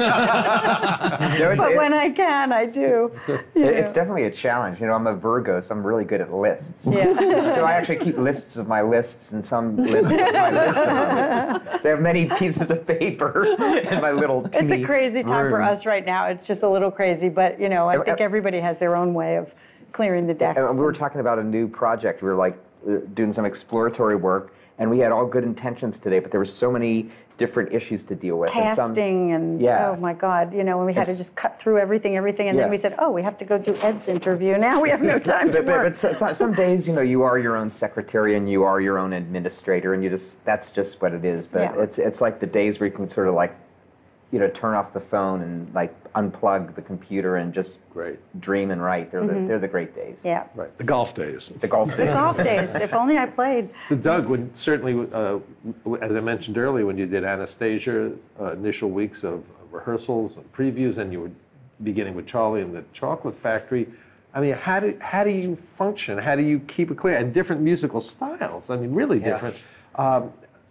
No, it's, but it- when I can, I do. you it's know. definitely a challenge. You know, I'm a Virgo, so I'm really good at lists. Yeah. So I actually keep lists of my lists and some lists of my lists of my lists. So I have many pieces of paper in my little It's a teeny crazy time for room. us right now. It's just a little crazy, but you know, I think everybody has their own way of clearing the decks. And we were talking about a new project. We were like uh, doing some exploratory work, and we had all good intentions today, but there were so many different issues to deal with. and some- Casting and, Yeah. oh my God, you know, and we had to It's- just cut through everything, everything, and Yeah. then we said, oh, we have to go do Ed's interview. Now we have no time to But, but, work. but so, so- some days, you know, you are your own secretary and you are your own administrator, and you just that's just what it is. But Yeah. it's it's like the days where you can sort of like, you know, turn off the phone and like unplug the computer and just Great. dream and write. They're the, they're the great days. Yeah. Right, the golf days. The golf days. Golf days. If only I played. So Doug, when certainly, uh, as I mentioned earlier, when you did Anastasia, uh, initial weeks of rehearsals and previews, and you were beginning with Charlie and the Chocolate Factory, I mean, how do how do you function? How do you keep it clear? And different musical styles. I mean, really Yeah. different. Um,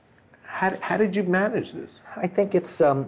how how did you manage this? I think it's um,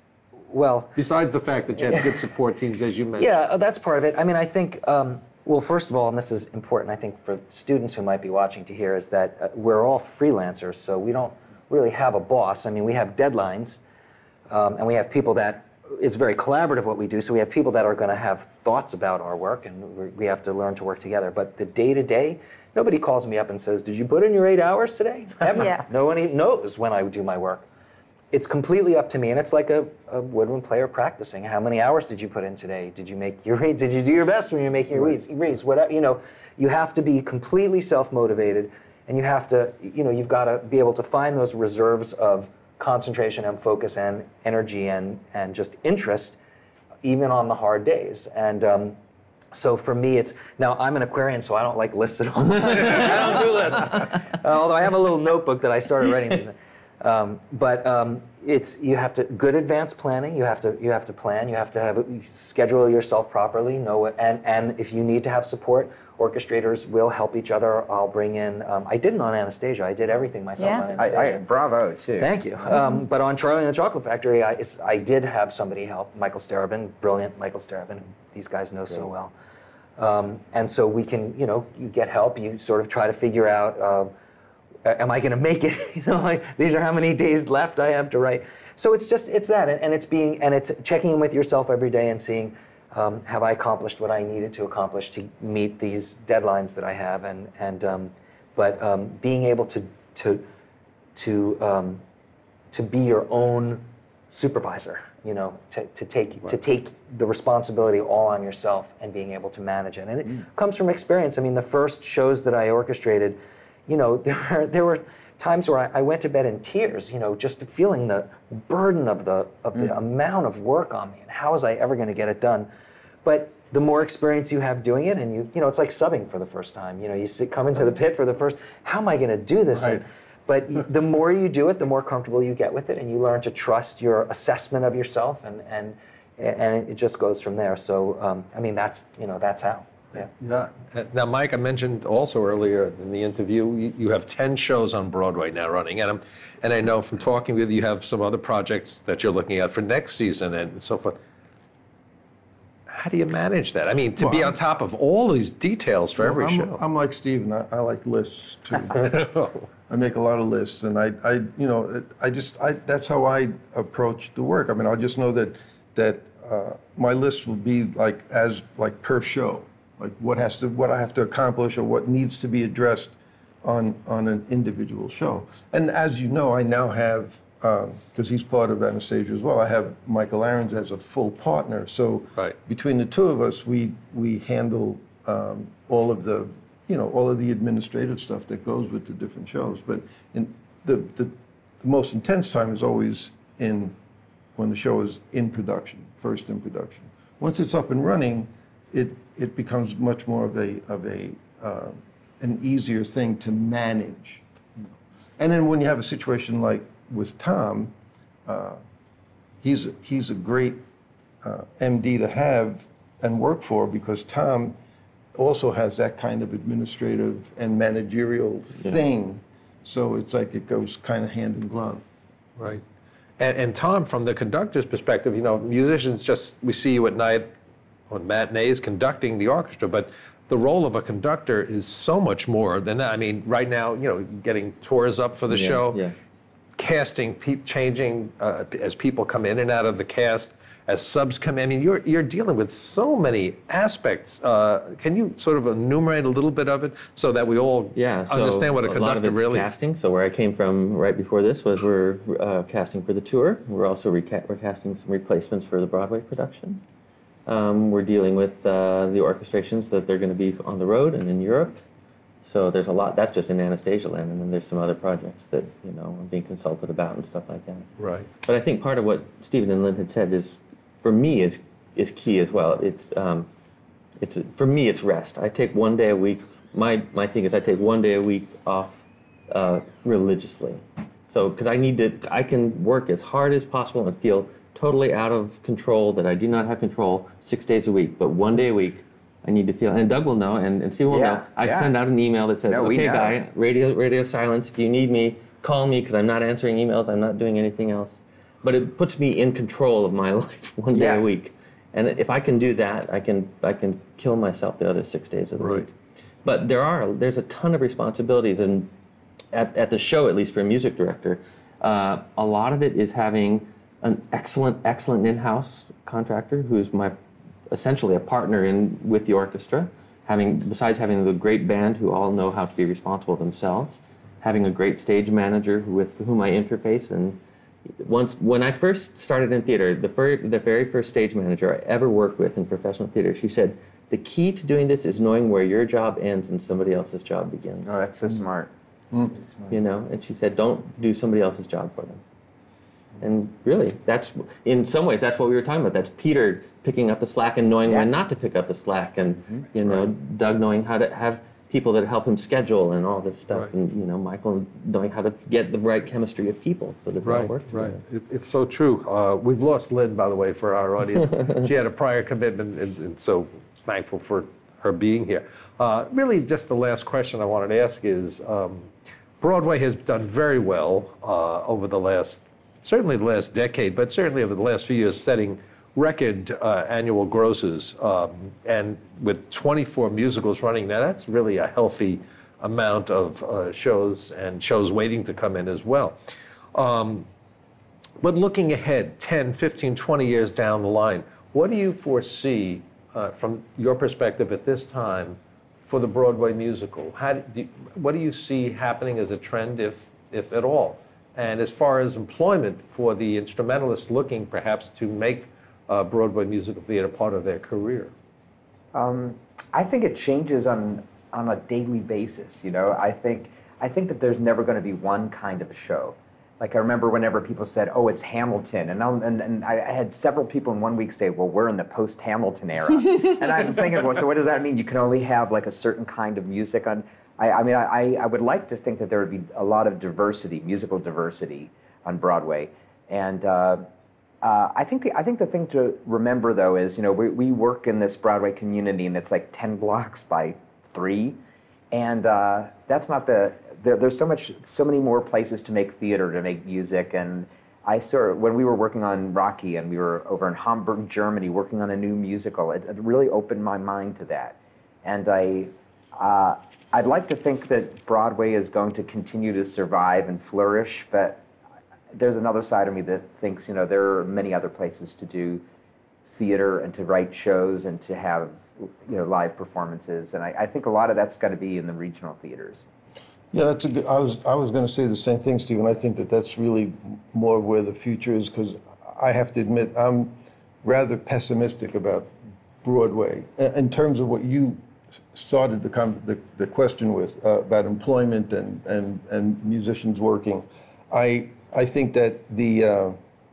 well. Besides the fact that you had good support teams, as you mentioned. Yeah, uh, that's part of it. I mean, I think, um, well, first of all, and this is important, I think, for students who might be watching to hear, is that uh, we're all freelancers, so we don't really have a boss. I mean, we have deadlines, um, and we have people that, it's very collaborative what we do, so we have people that are going to have thoughts about our work, and we we have to learn to work together. But the day-to-day, nobody calls me up and says, did you put in your eight hours today? Ever. Yeah. No one even knows when I do my work. It's completely up to me, and it's like a, a woodwind player practicing. How many hours did you put in today? Did you make your reads? Did you do your best when you're making your reads? Reads, whatever. You know, you have to be completely self-motivated, and you have to, you know, you've got to be able to find those reserves of concentration and focus and energy and and just interest, even on the hard days. And um, so for me, it's now I'm an Aquarian, so I don't like lists at all. I don't do lists, uh, although I have a little notebook that I started writing these in. Um, but um, it's you have to good advanced planning. You have to you have to plan. You have to have you schedule yourself properly. Know what, and and if you need to have support, orchestrators will help each other. I'll bring in. Um, I didn't on Anastasia. I did everything myself Yeah. on I, Anastasia. I, bravo too. Thank you. Um, but on Charlie and the Chocolate Factory, I, it's, I did have somebody help. Michael Starobin, brilliant Michael Starobin, who these guys know so well. Um, and so we can, you know, you get help. You sort of try to figure out. Uh, am I going to make it? You know, like, these are how many days left I have to write. So it's just, it's that, and, and it's being, and it's checking in with yourself every day and seeing, um, have I accomplished what I needed to accomplish to meet these deadlines that I have, and and um, but um, being able to to to um, to be your own supervisor, you know, to, to take right. to take the responsibility all on yourself and being able to manage it, and it mm. comes from experience. I mean, the first shows that I orchestrated, you know, there were, there were times where I, I went to bed in tears, you know, just feeling the burden of the of the mm. amount of work on me, and how was I ever going to get it done? But the more experience you have doing it, and you, you know, it's like subbing for the first time. You know, you sit, come into the pit for the first. How am I going to do this? Right. And, but the more you do it, the more comfortable you get with it, and you learn to trust your assessment of yourself, and and and it just goes from there. So, um, I mean, that's you know, that's how. Yeah. Yeah. Now, Mike, I mentioned also earlier in the interview, you, you have ten shows on Broadway now running, and I'm, and I know from talking with you, you have some other projects that you're looking at for next season and so forth. How do you manage that? I mean, to well, be on top of all these details for well, every I'm, show. I'm like Steven. I, I like lists too. I make a lot of lists, and I, I, you know, I just, I, that's how I approach the work. I mean, I'll just know that, that uh, my list will be like as like per show, like what has to, what I have to accomplish, or what needs to be addressed on on an individual show. And as you know, I now have, because um, he's part of Anastasia as well, I have Michael Ahrens as a full partner. So right. between the two of us, we we handle um, all of the, you know, all of the administrative stuff that goes with the different shows. But in the, the the most intense time is always in when the show is in production, first in production. Once it's up and running, it it becomes much more of a of a uh, an easier thing to manage. And then when you have a situation like with Tom, uh, he's he's a great uh, M D to have and work for, because Tom also has that kind of administrative and managerial thing. Yeah. So it's like it goes kind of hand in glove. Right. And, and Tom, from the conductor's perspective, you know, musicians just, we see you at night on matinees conducting the orchestra, but the role of a conductor is so much more than that. I mean, right now, you know, getting tours up for the yeah, show, yeah. casting, pe- changing uh, as people come in and out of the cast, as subs come in. I mean, you're you're dealing with so many aspects. Uh, can you sort of enumerate a little bit of it so that we all yeah, so understand what a, a conductor lot of it's really casting. So where I came from right before this was we're uh, casting for the tour. We're also reca- we're casting some replacements for the Broadway production. Um, we're dealing with uh, the orchestrations that they're going to be on the road and in Europe. So there's a lot. That's just in Anastasia land, and then there's some other projects that, you know, I'm being consulted about and stuff like that. Right. But I think part of what Steven and Lynn had said is, for me, is is key as well. It's um, it's for me, it's rest. I take one day a week. My my thing is I take one day a week off uh, religiously. So because I need to, I can work as hard as possible and feel totally out of control, that I do not have control six days a week, but one day a week I need to feel, and Doug will know, and, and Steve will yeah, know, I yeah. send out an email that says, no, okay guy, radio radio silence, if you need me, call me, because I'm not answering emails, I'm not doing anything else. But it puts me in control of my life one day yeah. a week. And if I can do that, I can I can kill myself the other six days of the right. week. But there are, there's a ton of responsibilities, and at, at the show, at least for a music director, uh, a lot of it is having an excellent, excellent in-house contractor who's my essentially a partner in with the orchestra, having besides having the great band who all know how to be responsible themselves, having a great stage manager with whom I interface. And once when I first started in theater, the fir- the very first stage manager I ever worked with in professional theater, she said, the key to doing this is knowing where your job ends and somebody else's job begins. Oh, that's so smart. Mm. smart. You know, and she said, don't do somebody else's job for them. And really, that's, in some ways, that's what we were talking about. That's Peter picking up the slack and knowing yeah. when not to pick up the slack, and Mm-hmm. you know, Right. Doug knowing how to have people that help him schedule and all this stuff, Right. and you know, Michael knowing how to get the right chemistry of people so that they all Right, work together. right. It, it's so true. Uh, we've lost Lynn, by the way, for our audience. She had a prior commitment, and, and so thankful for her being here. Uh, really, just the last question I wanted to ask is, um, Broadway has done very well uh, over the last, certainly the last decade, but certainly over the last few years, setting record uh, annual grosses. Um, and with twenty-four musicals running now, that's really a healthy amount of uh, shows and shows waiting to come in as well. Um, but looking ahead, ten, fifteen, twenty years down the line, what do you foresee uh, from your perspective at this time for the Broadway musical? How do you, what do you see happening as a trend, if, if at all? And as far as employment for the instrumentalists looking perhaps to make uh, Broadway musical theater part of their career? Um, I think it changes on on a daily basis. You know, I think I think that there's never going to be one kind of a show. Like I remember whenever people said, "Oh, it's Hamilton," and I'll, and, and I had several people in one week say, "Well, we're in the post-Hamilton era," and I'm thinking, well, so what does that mean? You can only have like a certain kind of music on. I, I mean, I, I would like to think that there would be a lot of diversity, musical diversity, on Broadway, and uh, uh, I think the I think the thing to remember though is, you know, we we work in this Broadway community, and it's like ten blocks by three, and uh, that's not the. There, there's so much, so many more places to make theater, to make music, and I sort of, when we were working on Rocky and we were over in Hamburg, Germany, working on a new musical, it, it really opened my mind to that, and I, uh, I'd like to think that Broadway is going to continue to survive and flourish, but there's another side of me that thinks, you know, there are many other places to do theater and to write shows and to have, you know, live performances, and I, I think a lot of that's going to be in the regional theaters. Yeah, that's a good, I was I was going to say the same thing, Stephen. I think that that's really more where the future is, because I have to admit I'm rather pessimistic about Broadway in terms of what you started the the, the question with uh, about employment and, and and musicians working. I I think that the uh,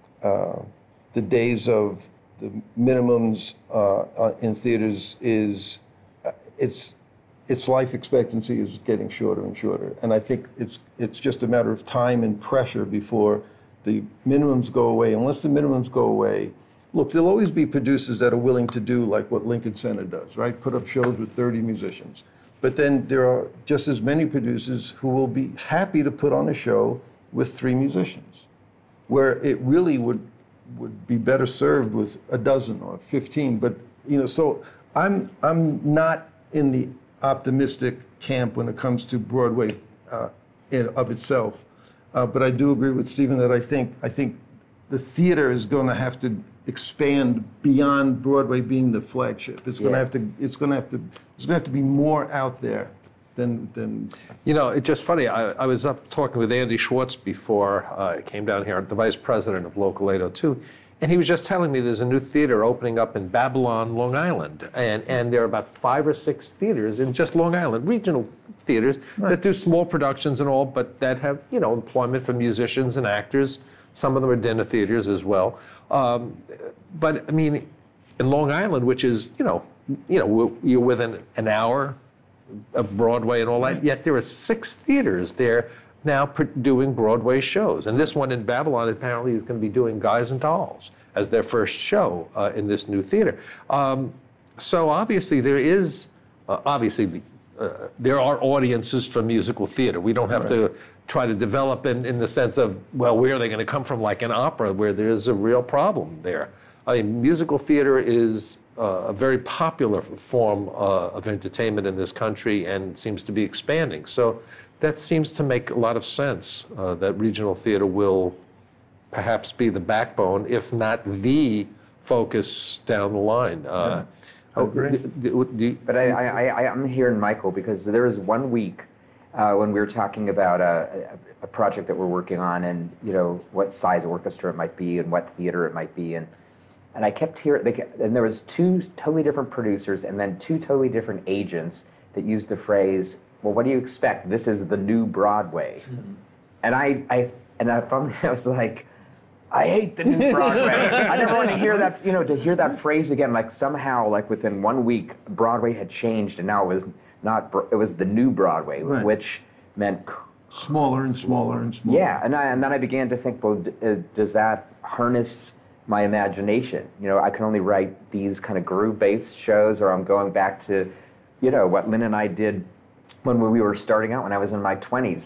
uh, the days of the minimums uh, in theaters is uh, it's. its life expectancy is getting shorter and shorter. And I think it's it's just a matter of time and pressure before the minimums go away. Unless the minimums go away, look, there'll always be producers that are willing to do like what Lincoln Center does, right? Put up shows with thirty musicians. But then there are just as many producers who will be happy to put on a show with three musicians, where it really would would be better served with a dozen or fifteen. But, you know, so I'm I'm not in the optimistic camp when it comes to Broadway uh, in of itself, uh, but I do agree with Stephen that I think I think the theater is going to have to expand beyond Broadway being the flagship. It's going to Yeah. have to. It's going to have to. There's going to have to be more out there than than. You know, it's just funny. I, I was up talking with Andy Schwartz before uh, I came down here, the vice president of Local eight oh two. And he was just telling me there's a new theater opening up in Babylon, Long Island. And, and there are about five or six theaters in just Long Island, regional theaters, Right. that do small productions and all, but that have, you know, employment for musicians and actors. Some of them are dinner theaters as well. Um, but, I mean, in Long Island, which is, you know, you know, you're within an hour of Broadway and all that, yet there are six theaters there now doing Broadway shows. And this one in Babylon apparently is going to be doing Guys and Dolls as their first show uh, in this new theater. Um, so obviously there is, uh, obviously uh, there are audiences for musical theater. We don't have to try to develop in, in the sense of, well, where are they going to come from, like an opera where there's a real problem there. I mean, musical theater is uh, a very popular form uh, of entertainment in this country and seems to be expanding. So that seems to make a lot of sense, uh, that regional theater will perhaps be the backbone, if not the focus down the line. Uh, I agree. do- do- do you- But I, I, I, I'm hearing Michael, because there was one week uh, when we were talking about a, a, a project that we're working on, and you know what size orchestra it might be and what theater it might be, and and I kept hearing, they kept, and there was two totally different producers and then two totally different agents that used the phrase, well, what do you expect? This is the new Broadway. Mm-hmm. And I, I, and I finally, I was like, I hate the new Broadway. I never want to hear that, you know, to hear that phrase again, like somehow, like within one week, Broadway had changed, and now it was not, it was the new Broadway, Right. which meant Smaller and smaller and smaller. yeah, and I, and then I began to think, well, d- uh, does that harness my imagination? You know, I can only write these kind of groove-based shows, or I'm going back to, you know, what Lynn and I did when we were starting out, when I was in my twenties. Like,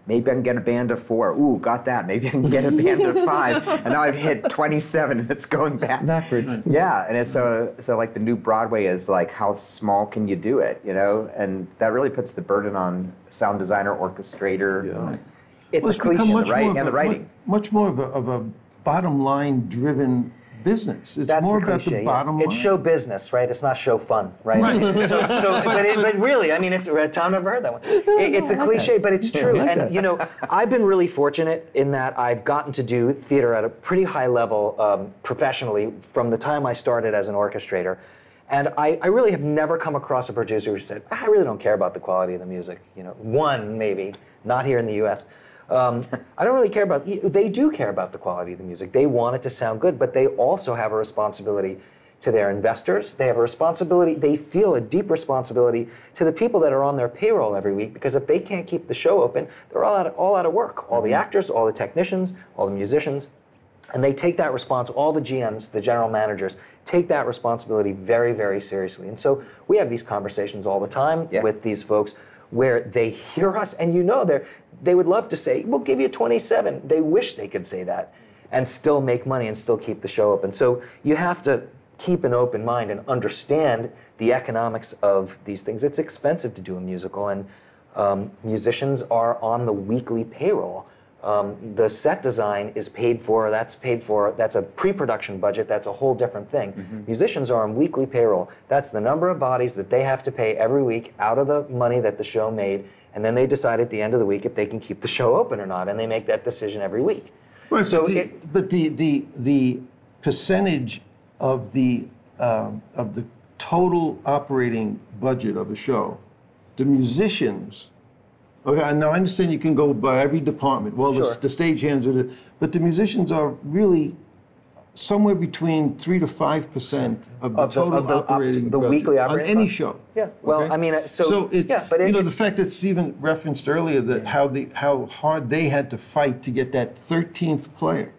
maybe I can get a band of four. Ooh, got that. Maybe I can get a band of five. And now I've hit twenty-seven and it's going back. Backwards. Yeah, and it's so, so like the new Broadway is like, how small can you do it, you know? And that really puts the burden on sound designer, orchestrator. Yeah. It's Well, a cliche. become much right? more of And the a- writing. Much, much more of a, of a bottom line driven business. It's That's more the about cliche, the yeah. bottom line. It's show business, right? It's not show fun, right? so, so, but, it, but really, I mean, it's Tom never heard that one. It, it's a cliche, but it's true. And you know, I've been really fortunate in that I've gotten to do theater at a pretty high level um, professionally from the time I started as an orchestrator. And I, I really have never come across a producer who said, I really don't care about the quality of the music. You know, one maybe, not here in the U S Um, I don't really care about, they do care about the quality of the music. They want it to sound good, but they also have a responsibility to their investors. They have a responsibility, they feel a deep responsibility to the people that are on their payroll every week, because if they can't keep the show open, they're all out of, all out of work. All the actors, all the technicians, all the musicians. And they take that response, all the G Ms, the general managers, take that responsibility very, very seriously. And so we have these conversations all the time Yeah. with these folks where they hear us, and you know they're, they would love to say, we'll give you twenty-seven. They wish they could say that and still make money and still keep the show open. So you have to keep an open mind and understand the economics of these things. It's expensive to do a musical, and um, musicians are on the weekly payroll. Um, the set design is paid for, that's paid for, that's a pre-production budget, that's a whole different thing. Mm-hmm. Musicians are on weekly payroll. That's the number of bodies that they have to pay every week out of the money that the show made, and then they decide at the end of the week if they can keep the show open or not, and they make that decision every week. Right, So but the, it- but the, the, the percentage of the, um, of the total operating budget of a show, the musicians, okay, now I understand you can go by every department. Well, Sure. the, the stagehands are the, but the musicians are really somewhere between three to five percent of the Of the- total of the op- operating the budget weekly on operating any budget? show. Yeah, well, okay? I mean, uh, so- so it's yeah, but it- you know the it's- fact that Stephen referenced earlier that how the how hard they had to fight to get that thirteenth player.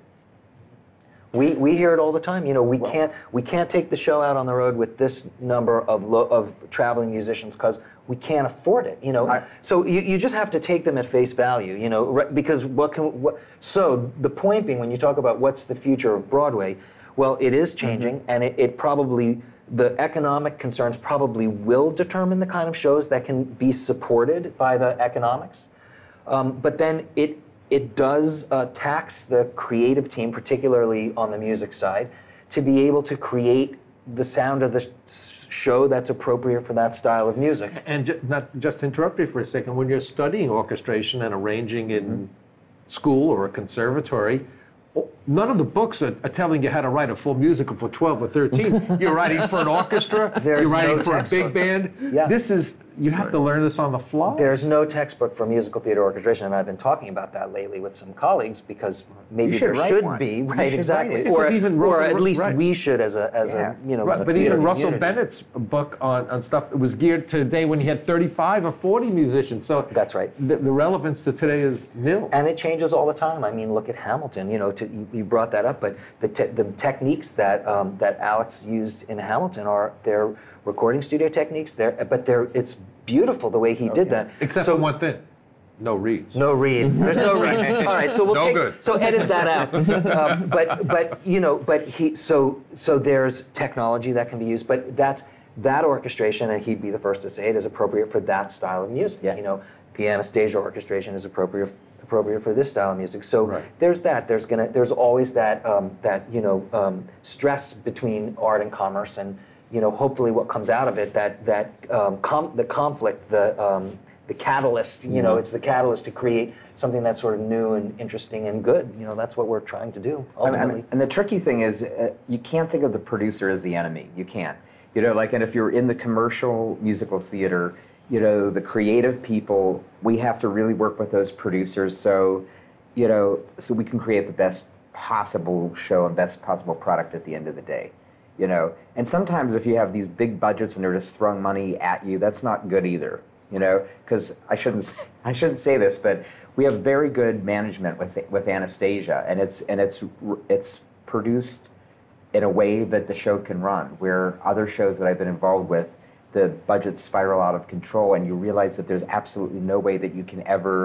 We, we hear it all the time. You know, we can't we can't take the show out on the road with this number of lo, of traveling musicians because we can't afford it. You know, I- so you, you just have to take them at face value. You know, re- because what can what? So the point being, when you talk about what's the future of Broadway, well, it is changing, Mm-hmm. and it, it probably the economic concerns probably will determine the kind of shows that can be supported by the economics. Um, but then it it does uh, tax the creative team, particularly on the music side, to be able to create the sound of the sh- show that's appropriate for that style of music. And ju- not just to interrupt you for a second, when you're studying orchestration and arranging in school or a conservatory, o- none of the books are, are telling you how to write a full musical for twelve or thirteen. You're writing for an orchestra, There's you're writing no for a textbook. big band. Yeah. This is, you have to learn this on the fly. There's no textbook for musical theater orchestration, and I've been talking about that lately with some colleagues because maybe You should there write should one. be, You right? should Exactly, write it. or, Because even or Ro- at least right. we should, as a as Yeah. a you know. Right, a but theater even Russell community. Bennett's book on, on stuff, it was geared to today when he had thirty-five or forty musicians. So That's right. The, the relevance to today is nil. And it changes all the time. I mean, look at Hamilton. You know, to, you, you brought that up, but the te- the techniques that um, that Alex used in Hamilton are their recording studio techniques. They're, but they're it's beautiful the way he did that. Except so, for one thing, no reeds. No reads. There's no reads. All right, so we'll No take. good. So edit that out. um, but but you know, but he so so there's technology that can be used, but that's that orchestration, and he'd be the first to say it, is appropriate for that style of music. Yeah. You know, the Anastasia orchestration is appropriate appropriate for this style of music. So Right. there's that. There's gonna there's always that um, that you know um, stress between art and commerce, and you know hopefully what comes out of it that that um, com- the conflict the um, the catalyst, you know, it's the catalyst to create something that's sort of new and interesting and good. You know, that's what we're trying to do And, ultimately. and, and the tricky thing is, uh, you can't think of the producer as the enemy. You can't. You know, like, and if you're in the commercial musical theater, you know, the creative people, we have to really work with those producers so, you know, so we can create the best possible show and best possible product at the end of the day. You know, and sometimes if you have these big budgets and they're just throwing money at you, that's not good either. You know, because I shouldn't say, I shouldn't say this, but we have very good management with with Anastasia, and it's and it's it's produced in a way that the show can run. Where other shows that I've been involved with, the budgets spiral out of control, and you realize that there's absolutely no way that you can ever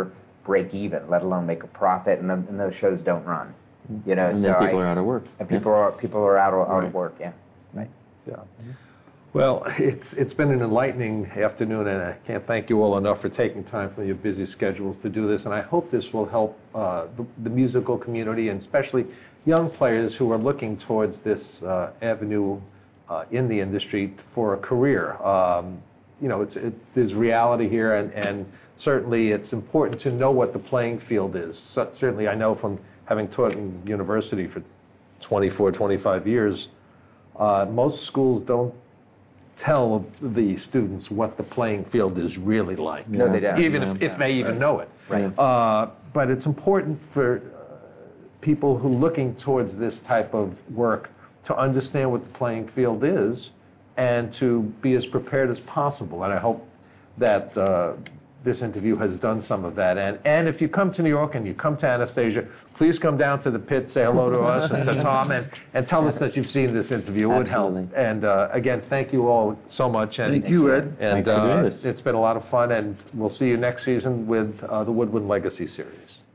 break even, let alone make a profit, and, the, and those shows don't run. You know, And so then people I, are out of work. And people are people are out of, out of work. Yeah. Right. Yeah. Well, it's it's been an enlightening afternoon, and I can't thank you all enough for taking time from your busy schedules to do this. And I hope this will help uh, the, the musical community, and especially young players who are looking towards this uh, avenue uh, in the industry for a career. Um, you know, it's it, there's reality here, and, and certainly it's important to know what the playing field is. So, certainly, I know from having taught in university for twenty-four, twenty-five years, uh, most schools don't tell the students what the playing field is really like. No, they don't. Even if, if they even know it. Right. Uh, but it's important for uh, people who are looking towards this type of work to understand what the playing field is and to be as prepared as possible. And I hope that uh, this interview has done some of that. And, and if you come to New York and you come to Anastasia, please come down to the pit, say hello to us and to Tom, and, and tell us that you've seen this interview. It would help. Absolutely. And uh, again, thank you all so much. And, Thank you, Ed. And Thanks for doing uh, this. it's been a lot of fun, and we'll see you next season with uh, the Woodwind Legacy Series.